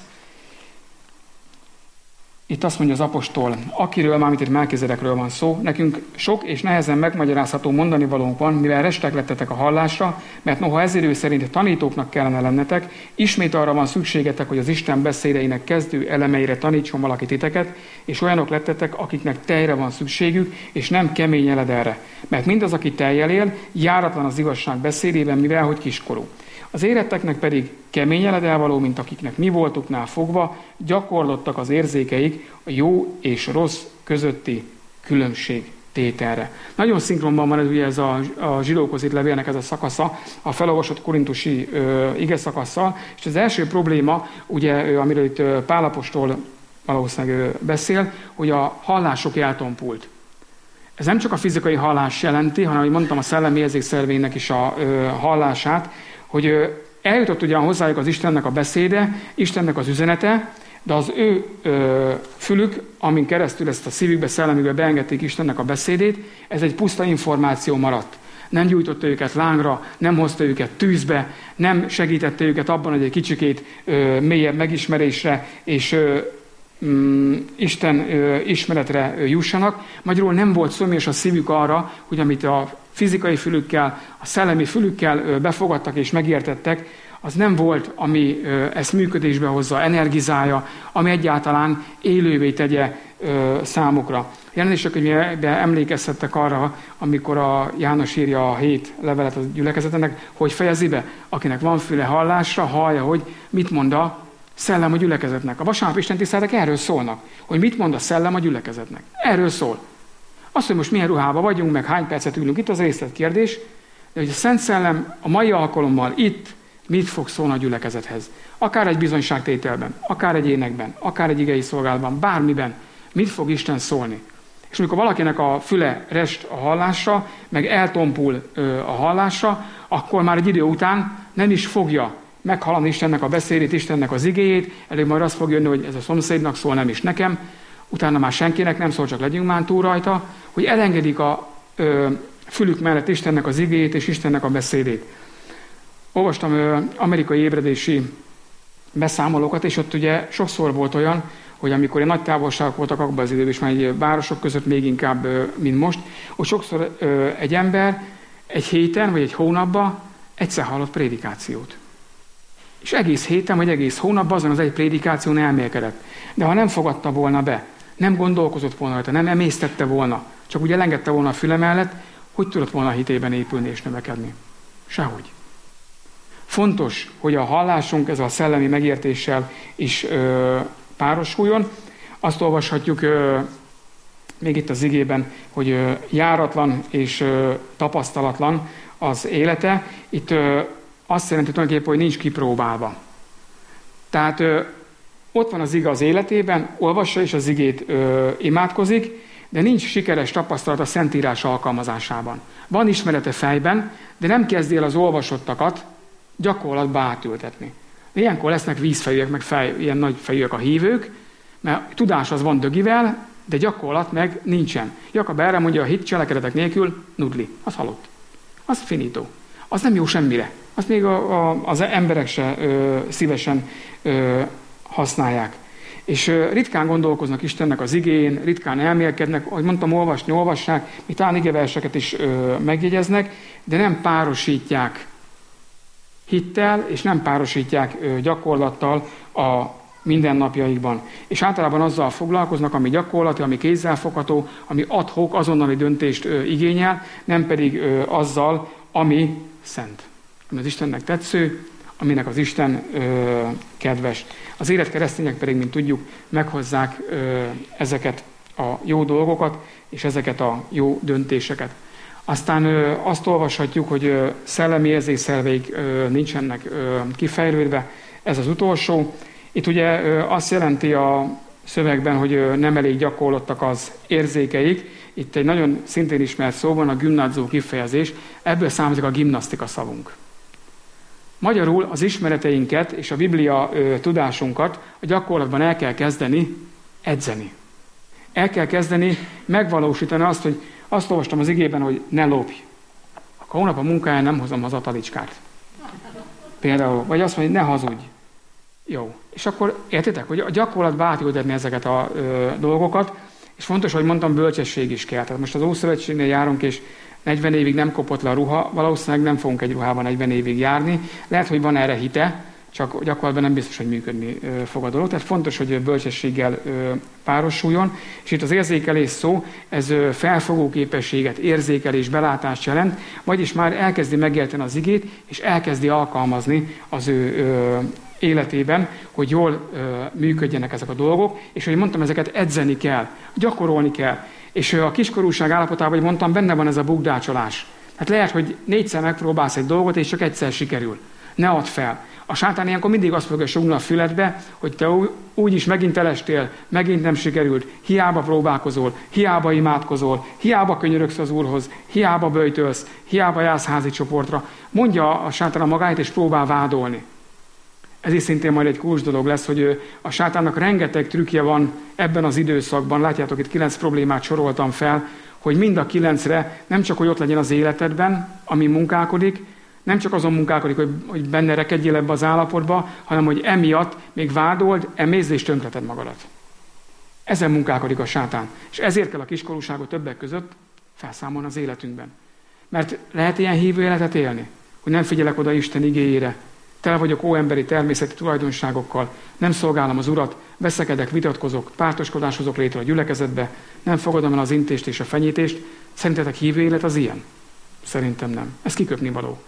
Itt azt mondja az apostol, akiről, mármint itt Melkizedekről van szó, nekünk sok és nehezen megmagyarázható mondani valónk van, mivel restek lettetek a hallásra, mert noha ez idő szerint tanítóknak kellene lennetek, ismét arra van szükségetek, hogy az Isten beszédeinek kezdő elemeire tanítson valaki titeket, és olyanok lettetek, akiknek tejre van szükségük, és nem kemény eledelre. Mert mindaz, aki tejjel él, járatlan az igazság beszédében, mivel hogy kiskorú. Az éretteknek pedig kemény eledelvaló, mint akiknek mi voltuknál fogva, gyakorlottak az érzékeik a jó és rossz közötti különbség tételre. Nagyon szinkronban van ugye ez a zsidókhoz írt levélnek ez a szakasza, a felolvasott korintusi ige szakasszal, és az első probléma, ugye, amiről itt Pál apostol valószínűleg beszél, hogy a hallások eltompult. Ez nem csak a fizikai hallás jelenti, hanem, ahogy mondtam, a szellemi érzékszervének is a hallását, hogy eljutott ugyan hozzájuk az Istennek a beszéde, Istennek az üzenete, de az ő fülük, amin keresztül ezt a szívükbe, szellemükbe beengedték Istennek a beszédét, ez egy puszta információ maradt. Nem gyújtotta őket lángra, nem hozta őket tűzbe, nem segítette őket abban, hogy egy kicsikét mélyebb megismerésre és Isten ismeretre jussanak. Magyarul nem volt szomjas a szívük arra, hogy amit a fizikai fülükkel, a szellemi fülükkel befogadtak és megértettek, az nem volt, ami ezt működésbe hozza, energizálja, ami egyáltalán élővé tegye számukra. Jelentésekönyvben emlékezhettek arra, amikor a János írja a 7 levelet a gyülekezetenek, hogy fejezi be, akinek van füle hallásra, hallja, hogy mit mond a szellem a gyülekezetnek. A vasárnap istentiszteletek erről szólnak, hogy mit mond a szellem a gyülekezetnek. Erről szól. Azt, hogy most milyen ruhában vagyunk, meg hány percet ülünk itt, az részletkérdés, de hogy a Szent Szellem a mai alkalommal itt mit fog szólni a gyülekezethez. Akár egy bizonyságtételben, akár egy énekben, akár egy igei szolgálatban, bármiben, mit fog Isten szólni. És amikor valakinek a füle rest a hallásra, meg eltompul a hallásra, akkor már egy idő után nem is fogja meghallani Istennek a beszédét, Istennek az igéjét, előbb majd azt fog jönni, hogy ez a szomszédnak szól, nem is nekem, utána már senkinek nem szól, csak legyünk már túl rajta, hogy elengedik a fülük mellett Istennek az igéjét és Istennek a beszédét. Olvastam amerikai ébredési beszámolókat, és ott ugye sokszor volt olyan, hogy amikor egy nagy távolságok voltak abban az időben, és már egy városok között még inkább, mint most, hogy sokszor egy ember egy héten vagy egy hónapban egyszer hallott prédikációt. És egész héten vagy egész hónapban azon az egy prédikáción elmélkedett. De ha nem fogadta volna be, nem gondolkozott volna rajta, nem emésztette volna, csak úgy elengedte volna a füle mellett, hogy tudott volna a hitében épülni és növekedni? Sehogy. Fontos, hogy a hallásunk ezzel a szellemi megértéssel is párosuljon. Azt olvashatjuk még itt az igében, hogy járatlan és tapasztalatlan az élete. Itt azt jelenti tulajdonképpen, hogy nincs kipróbálva. Tehát ott van az ige az életében, olvassa és az igét imádkozik, de nincs sikeres tapasztalat a Szentírás alkalmazásában. Van ismerete fejben, de nem kezdi el az olvasottakat gyakorlatba átültetni. Ilyenkor lesznek vízfejűek, meg ilyen nagy fejűek a hívők, mert tudás az van dögivel, de gyakorlat meg nincsen. Jakab erre mondja, a hit cselekedetek nélkül nudli. Az halott. Az finito. Az nem jó semmire. Azt még az emberek se szívesen használják. És ritkán gondolkoznak Istennek az igéjén, ritkán elmélkednek, ahogy mondtam, olvassák, még talán igeverseket is megjegyeznek, de nem párosítják hittel, és nem párosítják gyakorlattal a mindennapjaikban. És általában azzal foglalkoznak, ami gyakorlati, ami kézzelfogható, ami ad hoc, azonnali döntést igényel, nem pedig azzal, ami szent. Ami az Istennek tetsző, aminek az Isten kedves. Az élet keresztények pedig, mint tudjuk, meghozzák ezeket a jó dolgokat, és ezeket a jó döntéseket. Aztán azt olvashatjuk, hogy szellemi érzékszerveik nincsenek kifejlődve. Ez az utolsó. Itt ugye azt jelenti a szövegben, hogy nem elég gyakorlottak az érzékeik. Itt egy nagyon szintén ismert szó van, a gymnázó kifejezés. Ebből származik a gimnasztika szavunk. Magyarul az ismereteinket és a Biblia tudásunkat a gyakorlatban el kell kezdeni edzeni. El kell kezdeni megvalósítani azt, hogy azt olvastam az igében, hogy ne lopj. Akkor hónap a munkáján nem hozom haza a talicskát. Például, vagy azt mondja, hogy ne hazudj. Jó. És akkor értitek, hogy a gyakorlatba átültetni ezeket a dolgokat, és fontos, hogy mondtam, bölcsesség is kell. Tehát most az Ószövetségnél járunk, és 40 évig nem kopott le a ruha, valószínűleg nem fogunk egy ruhában 40 évig járni. Lehet, hogy van erre hite, csak gyakorlatban nem biztos, hogy működni fog a dolog. Tehát fontos, hogy bölcsességgel párosuljon, és itt az érzékelés szó, ez felfogó képességet, érzékelés, belátást jelent, vagyis már elkezdi megérteni az igét, és elkezdi alkalmazni az ő életében, hogy jól működjenek ezek a dolgok, és hogy mondtam, ezeket edzeni kell, gyakorolni kell. És a kiskorúság állapotában, hogy mondtam, benne van ez a bukdácsolás. Hát lehet, hogy 4-szer megpróbálsz egy dolgot, és csak egyszer sikerül. Ne add fel. A sátán ilyenkor mindig azt fogja sugni a füledbe, hogy te úgyis megint elestél, megint nem sikerült, hiába próbálkozol, hiába imádkozol, hiába könyörögsz az Úrhoz, hiába böjtölsz, hiába jársz házi csoportra. Mondja a sátán a magáit, és próbál vádolni. Ez is szintén majd egy kulcs dolog lesz, hogy a sátánnak rengeteg trükkje van ebben az időszakban. Látjátok, itt 9 problémát soroltam fel, hogy mind a 9-re nem csak, hogy ott legyen az életedben, ami munkálkodik, nem csak azon munkálkodik, hogy benne rekedjél ebbe az állapotba, hanem hogy emiatt még vádold, emészd és tönkreted magadat. Ezen munkálkodik a sátán. És ezért kell a kiskorúságot többek között felszámolni az életünkben. Mert lehet ilyen hívő életet élni, hogy nem figyelek oda Isten igéjére, tele vagyok óemberi természeti tulajdonságokkal, nem szolgálom az Urat, veszekedek, vitatkozok, pártoskodás hozok létre a gyülekezetbe, nem fogadom el az intést és a fenyítést. Szerintetek hívő élet az ilyen? Szerintem nem. Ez kiköpni való.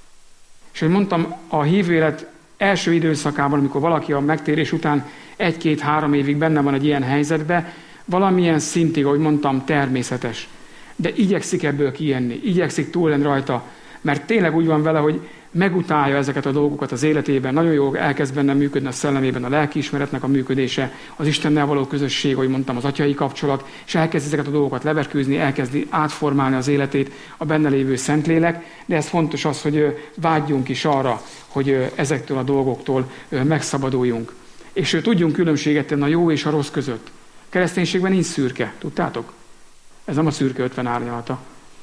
És hogy mondtam, a hívő élet első időszakában, amikor valaki a megtérés után 1-2-3 évig benne van egy ilyen helyzetben, valamilyen szintig, ahogy mondtam, természetes. De igyekszik ebből kijönni, igyekszik túl lenni rajta, mert tényleg úgy van vele, hogy megutálja ezeket a dolgokat az életében, nagyon jól elkezd benne működni a szellemében a lelkiismeretnek a működése, az Istennel való közösség, ahogy mondtam, az atyai kapcsolat, és elkezd ezeket a dolgokat leverkőzni, elkezdi átformálni az életét a benne lévő Szentlélek, de ez fontos az, hogy vágyjunk is arra, hogy ezektől a dolgoktól megszabaduljunk. És tudjunk különbséget tenni a jó és a rossz között. A kereszténységben nincs szürke, tudtátok? Ez nem a szürke 50 árnyalata.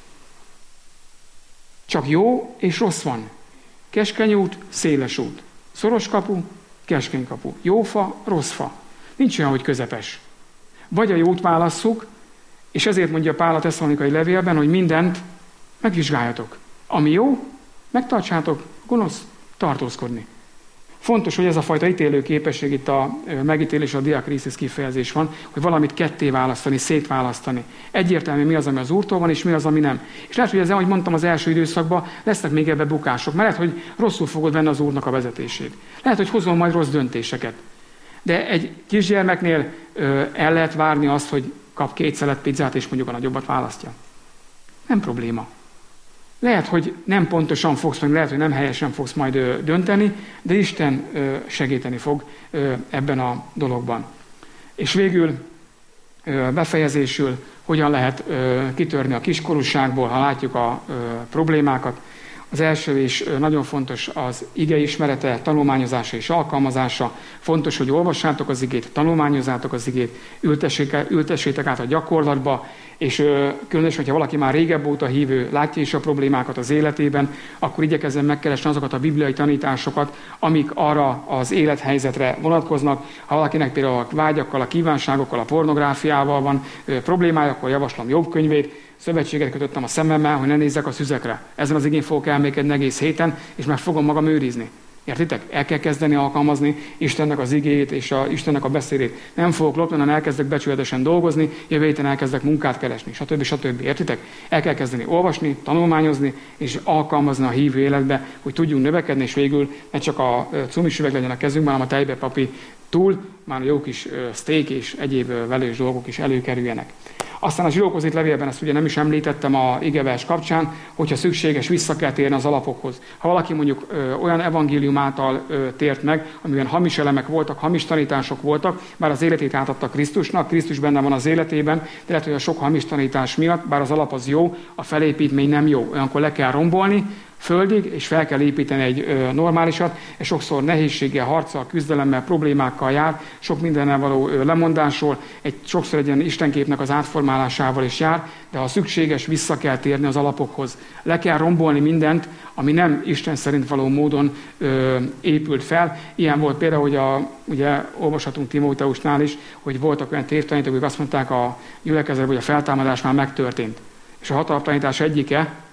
Csak jó és rossz van. Keskeny út, széles út. Szoros kapu, keskeny kapu. Jó fa, rossz fa. Nincs olyan, hogy közepes. Vagy a jót válasszuk, és ezért mondja Pál a Tesszalonikai levélben, hogy mindent megvizsgáljatok. Ami jó, megtartsátok, gonosz, tartózkodni. Fontos, hogy ez a fajta ítélő képesség, itt a megítélés, a diakriszis kifejezés van, hogy valamit ketté választani, szétválasztani. Egyértelmű, mi az, ami az Úrtól van, és mi az, ami nem. És lehet, hogy ezzel, ahogy mondtam, az első időszakban lesznek még ebbe bukások, mert lehet, hogy rosszul fogod venni az Úrnak a vezetését. Lehet, hogy hozol majd rossz döntéseket. De egy kisgyermeknél el lehet várni azt, hogy kap 2 szelet pizzát, és mondjuk a nagyobbat választja. Nem probléma. Lehet, hogy nem pontosan fogsz, meg lehet, hogy nem helyesen fogsz majd dönteni, de Isten segíteni fog ebben a dologban. És végül, befejezésül, hogyan lehet kitörni a kiskorúságból, ha látjuk a problémákat. Az első és nagyon fontos az ige ismerete, tanulmányozása és alkalmazása. Fontos, hogy olvassátok az igét, tanulmányozzátok az igét, ültessétek át a gyakorlatba, és különösen, hogyha valaki már régebb óta hívő, látja is a problémákat az életében, akkor igyekezzen megkeresni azokat a bibliai tanításokat, amik arra az élethelyzetre vonatkoznak. Ha valakinek például a vágyakkal, a kívánságokkal, a pornográfiával van problémája, akkor javaslom Jobb könyvét. Szövetséget kötöttem a szememmel, hogy ne nézzek a szüzekre. Ezen az igén fogok elmélkedni egész héten, és meg fogom magam őrizni. Értitek? El kell kezdeni alkalmazni Istennek az igéjét és Istennek a beszédét. Nem fogok lopni, hanem elkezdek becsületesen dolgozni, jövő héten elkezdek munkát keresni, stb. Értitek? El kell kezdeni olvasni, tanulmányozni, és alkalmazni a hívő életbe, hogy tudjunk növekedni, és végül ne csak a cumis üveg legyen a kezünkben, hanem a tejbepapi túl, már a jó kis steak és egyéb velős dolgok is előkerüljenek. Aztán a zsidókhoz levélben, ezt ugye nem is említettem a igevers kapcsán, hogyha szükséges, vissza kell térni az alapokhoz. Ha valaki mondjuk olyan evangélium által tért meg, amiben hamis elemek voltak, hamis tanítások voltak, bár az életét átadta Krisztusnak, Krisztus benne van az életében, de lehet, hogy a sok hamis tanítás miatt, bár az alap az jó, a felépítmény nem jó. Olyankor le kell rombolni földig, és fel kell építeni egy normálisat, és sokszor nehézséggel, harccal, küzdelemmel, problémákkal jár, sok mindennel való lemondásról, sokszor egy ilyen istenképnek az átformálásával is jár, de ha szükséges, vissza kell térni az alapokhoz. Le kell rombolni mindent, ami nem Isten szerint való módon épült fel. Ilyen volt például, hogy ugye olvashatunk Timóteusnál is, hogy voltak olyan tévtanítók, akik azt mondták a gyülekezetben, hogy a feltámadás már megtörtént. És a hatalomtanítás egyike,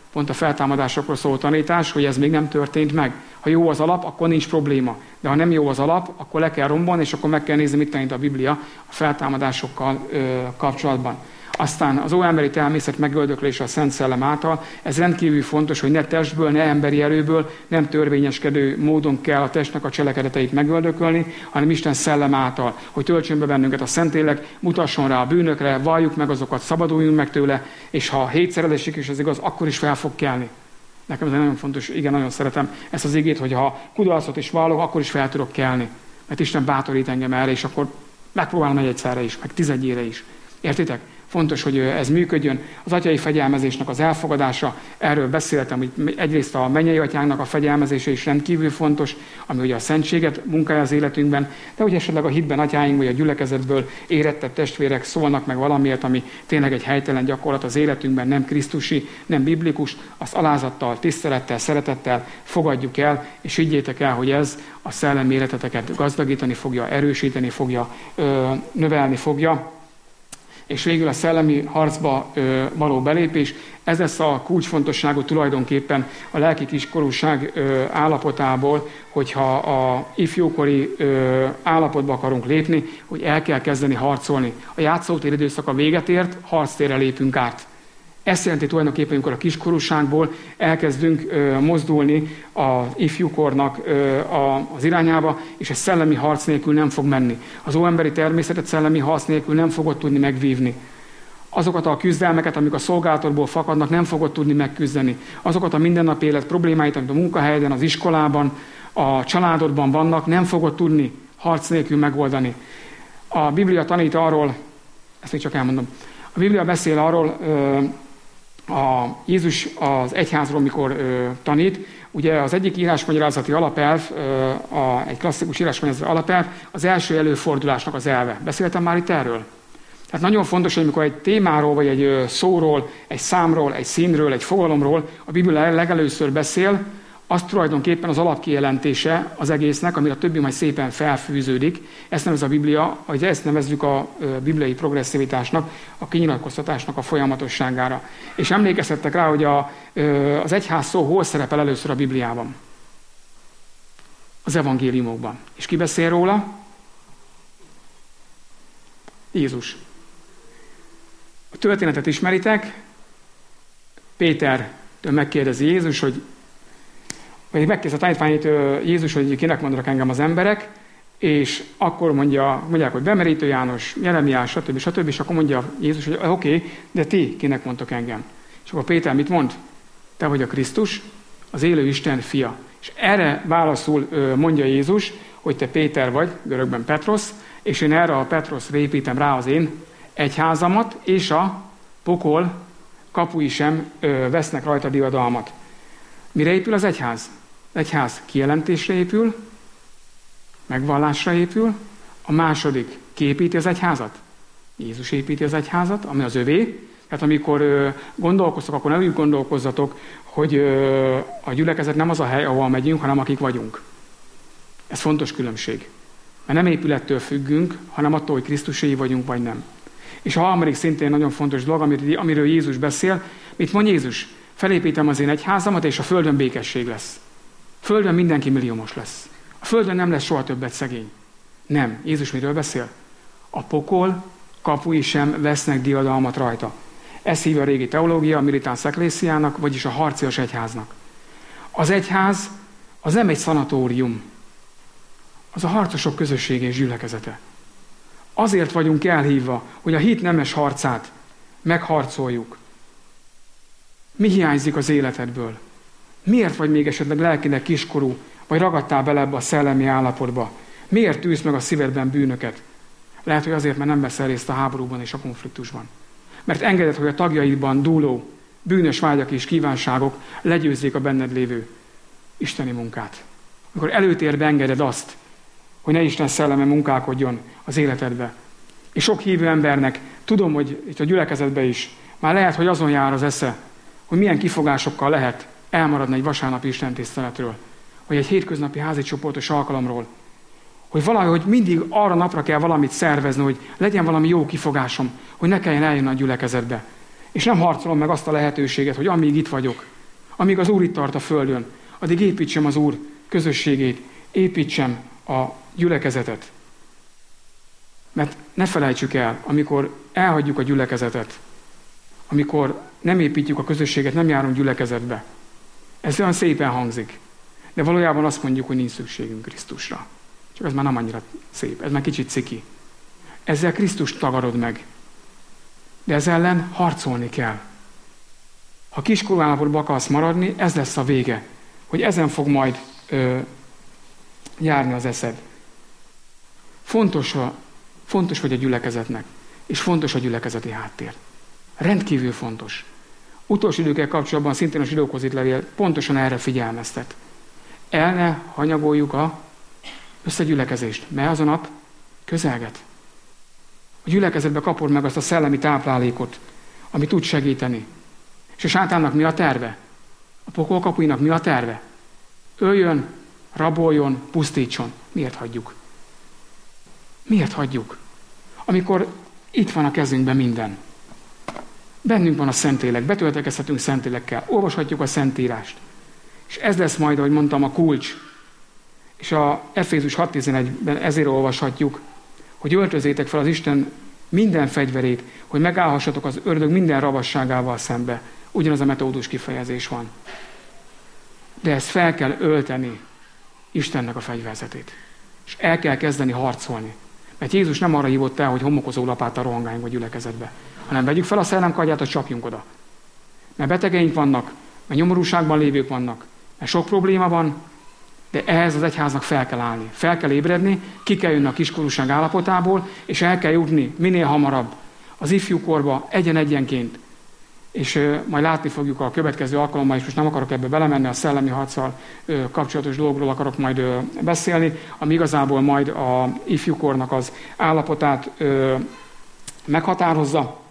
pont a feltámadásokról szóló tanítás, hogy ez még nem történt meg. Ha jó az alap, akkor nincs probléma. De ha nem jó az alap, akkor le kell rombolni, és akkor meg kell nézni, mit tanít a Biblia a feltámadásokkal kapcsolatban. Aztán az óemberi természet megöldöklése a Szent Szellem által, ez rendkívül fontos, hogy ne testből, ne emberi erőből, nem törvényeskedő módon kell a testnek a cselekedeteit megöldökölni, hanem Isten szellem által, hogy töltsön be bennünket a Szentlélek, mutasson rá a bűnökre, valljuk meg azokat, szabaduljunk meg tőle, és ha hétszerelésig is az igaz, akkor is fel fog kelni. Nekem ez nagyon fontos, igen, nagyon szeretem ezt az igét, hogy ha kudarcot is vallok, akkor is fel tudok kelni. Mert Isten bátorít engem erre, és akkor megpróbálom egyszerre is, meg 11-ére is. Értitek? Fontos, hogy ez működjön. Az atyai fegyelmezésnek az elfogadása, erről beszéltem, hogy egyrészt a mennyei atyánknak a fegyelmezése is rendkívül fontos, ami ugye a szentséget munkálja az életünkben, de hogy esetleg a hitben atyáink vagy a gyülekezetből érettebb testvérek szólnak meg valamiért, ami tényleg egy helytelen gyakorlat az életünkben, nem krisztusi, nem biblikus, azt alázattal, tisztelettel, szeretettel fogadjuk el, és higgyétek el, hogy ez a szellemi életeteket gazdagítani fogja, erősíteni fogja, növelni fogja. És végül a szellemi harcba való belépés, ez lesz a kulcsfontosságú tulajdonképpen a lelki kiskorúság állapotából, hogyha a ifjúkori állapotba akarunk lépni, hogy el kell kezdeni harcolni. A játszótér időszaka véget ért, harctérre lépünk át. Ezt jelenti tulajdonképpen, amikor a kiskorúságból elkezdünk mozdulni az ifjúkornak az irányába, és ez szellemi harc nélkül nem fog menni. Az óemberi természetet szellemi harc nélkül nem fogod tudni megvívni. Azokat a küzdelmeket, amik a szolgálatodból fakadnak, nem fogod tudni megküzdeni. Azokat a mindennapi élet problémáit, amit a munkahelyeden, az iskolában, a családodban vannak, nem fogod tudni harc nélkül megoldani. A Biblia tanít arról, ezt még csak elmondom, a Biblia beszél arról, Jézus az egyházról, mikor tanít, ugye az egyik írásmagyarázati alapelv, egy klasszikus írásmagyarázati alapelv, az első előfordulásnak az elve. Beszéltem már itt erről? Tehát nagyon fontos, hogy amikor egy témáról, vagy egy szóról, egy számról, egy színről, egy fogalomról a Biblia legelőször beszél, az tulajdonképpen az alapkijelentése az egésznek, amire a többi majd szépen felfűződik. Ezt nevez a Biblia, vagy ezt nevezzük a bibliai progresszivitásnak, a kinyilatkoztatásnak a folyamatosságára. És emlékeztettek rá, hogy az egyház szó hol szerepel először a Bibliában? Az evangéliumokban. És ki beszél róla? Jézus. A történetet ismeritek, Pétertől megkérdezi Jézus, vagy megkérdezi a tanítványait Jézus, hogy kinek mondanak engem az emberek, és akkor mondják, hogy Bemerítő János, Jeremiás, stb. És akkor mondja Jézus, hogy oké, de ti kinek mondtok engem? És akkor Péter mit mond? Te vagy a Krisztus, az élő Isten fia. És erre válaszul mondja Jézus, hogy te Péter vagy, görögben Petrosz, és én erre a Petroszra építem rá az én egyházamat, és a pokol kapui sem vesznek rajta diadalmat. Mire épül az egyház? Az egyház kijelentésre épül, megvallásra épül. A második, ki építi az egyházat? Jézus építi az egyházat, ami az övé. Tehát amikor gondolkoztok, akkor ne úgy gondolkozzatok, hogy a gyülekezet nem az a hely, ahol megyünk, hanem akik vagyunk. Ez fontos különbség. Mert nem épülettől függünk, hanem attól, hogy Krisztuséi vagyunk, vagy nem. És a harmadik szintén nagyon fontos dolog, amiről Jézus beszél. Mit mond Jézus? Felépítem az én egyházamat, és a földön békesség lesz. A földön mindenki milliómos lesz. A földön nem lesz soha többet szegény. Nem. Jézus miről beszél? A pokol kapui sem vesznek diadalmat rajta. Ez hívja a régi teológia, a militáns ecclesiának, vagyis a harcias egyháznak. Az egyház az nem egy szanatórium. Az a harcosok közössége és gyülekezete. Azért vagyunk elhívva, hogy a hit nemes harcát megharcoljuk. Mi hiányzik az életedből? Miért vagy még esetleg lelkileg kiskorú, vagy ragadtál bele ebbe a szellemi állapotba? Miért tűz meg a szívedben bűnöket? Lehet, hogy azért, mert nem veszel részt a háborúban és a konfliktusban. Mert engeded, hogy a tagjaidban dúló, bűnös vágyak és kívánságok legyőzzék a benned lévő isteni munkát. Amikor előtérbe engeded azt, hogy ne Isten szelleme munkálkodjon az életedbe. És sok hívő embernek, tudom, hogy itt a gyülekezetben is, már lehet, hogy azon jár az esze, hogy milyen kifogásokkal lehet elmaradni egy vasárnapi istentiszteletről, vagy egy hétköznapi házi csoportos alkalomról, hogy valahogy mindig arra napra kell valamit szervezni, hogy legyen valami jó kifogásom, hogy ne kelljen eljönni a gyülekezetbe. És nem harcolom meg azt a lehetőséget, hogy amíg itt vagyok, Amíg az Úr itt tart a földön, addig építsem az Úr közösségét, építsem a gyülekezetet. Mert ne felejtsük el, amikor elhagyjuk a gyülekezetet, amikor nem építjük a közösséget, nem járunk gyülekezetbe. Ez olyan szépen hangzik. De valójában azt mondjuk, hogy nincs szükségünk Krisztusra. Csak ez már nem annyira szép, ez már kicsit ciki. Ezzel Krisztust tagadod meg. De ezzel ellen harcolni kell. Ha kiskorú állapotban akarsz maradni, ez lesz a vége. Hogy ezen fog majd járni az eszed. Fontos vagy a gyülekezetnek, és fontos a gyülekezeti háttér. Rendkívül fontos. Utolsó időkkel kapcsolatban szintén a zsidókhoz írt levél pontosan erre figyelmeztet. El ne hanyagoljuk a összegyülekezést, mert az a nap közelget. A gyülekezetbe kapod meg azt a szellemi táplálékot, ami tud segíteni. És a sátánnak mi a terve? A pokol kapuinak mi a terve? Öljön, raboljon, pusztítson. Miért hagyjuk? Miért hagyjuk? Amikor itt van a kezünkben minden. Bennünk van a Szentlélek, betöltekezhetünk Szentlélekkel, olvashatjuk a Szentírást. És ez lesz majd, ahogy mondtam, a kulcs. És a Efézus 6:11-ben ezért olvashatjuk, hogy öltözétek fel az Isten minden fegyverét, hogy megállhassatok az ördög minden ravasságával szembe. Ugyanaz a metódus kifejezés van. De ezt fel kell ölteni Istennek a fegyverzetét. És el kell kezdeni harcolni. Mert Jézus nem arra hívott el, hogy homokozó lapáttal rohangáljunk a gyülekezetbe, hanem vegyük fel a szellemkardját, hogy csapjunk oda. Mert betegeink vannak, mert nyomorúságban lévők vannak, mert sok probléma van, de ehhez az egyháznak fel kell állni. Fel kell ébredni, ki kell jönni a kiskorúság állapotából, és el kell jutni minél hamarabb az ifjúkorba, egyen-egyenként. És majd látni fogjuk a következő alkalommal, és most nem akarok ebbe belemenni, a szellemi harccal kapcsolatos dolgokról akarok majd beszélni, ami igazából majd a ifjúkornak az állapotát meghatározza.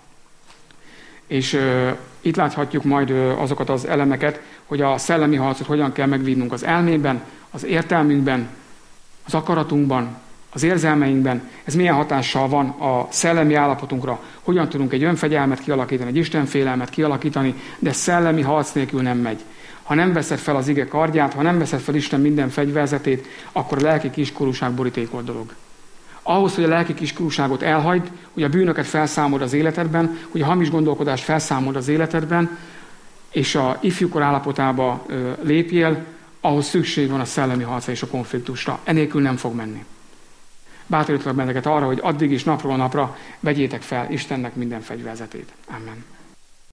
És itt láthatjuk majd azokat az elemeket, hogy a szellemi harcot hogyan kell megvívnunk az elmében, az értelmünkben, az akaratunkban, az érzelmeinkben. Ez milyen hatással van a szellemi állapotunkra, hogyan tudunk egy önfegyelmet kialakítani, egy istenfélelmet kialakítani, de szellemi harc nélkül nem megy. Ha nem veszed fel az ige kardját, ha nem veszed fel Isten minden fegyverzetét, akkor a lelki kiskorúság borítékolt dolog. Ahhoz, hogy a lelki kiskorúságot elhagyd, hogy a bűnöket felszámolod az életedben, hogy a hamis gondolkodást felszámolod az életedben, és a ifjúkor állapotába lépjél, ahhoz szükség van a szellemi harcra és a konfliktusra. Enélkül nem fog menni. Bátorítlak benneteket arra, hogy addig is napról napra vegyétek fel Istennek minden fegyverzetét. Amen.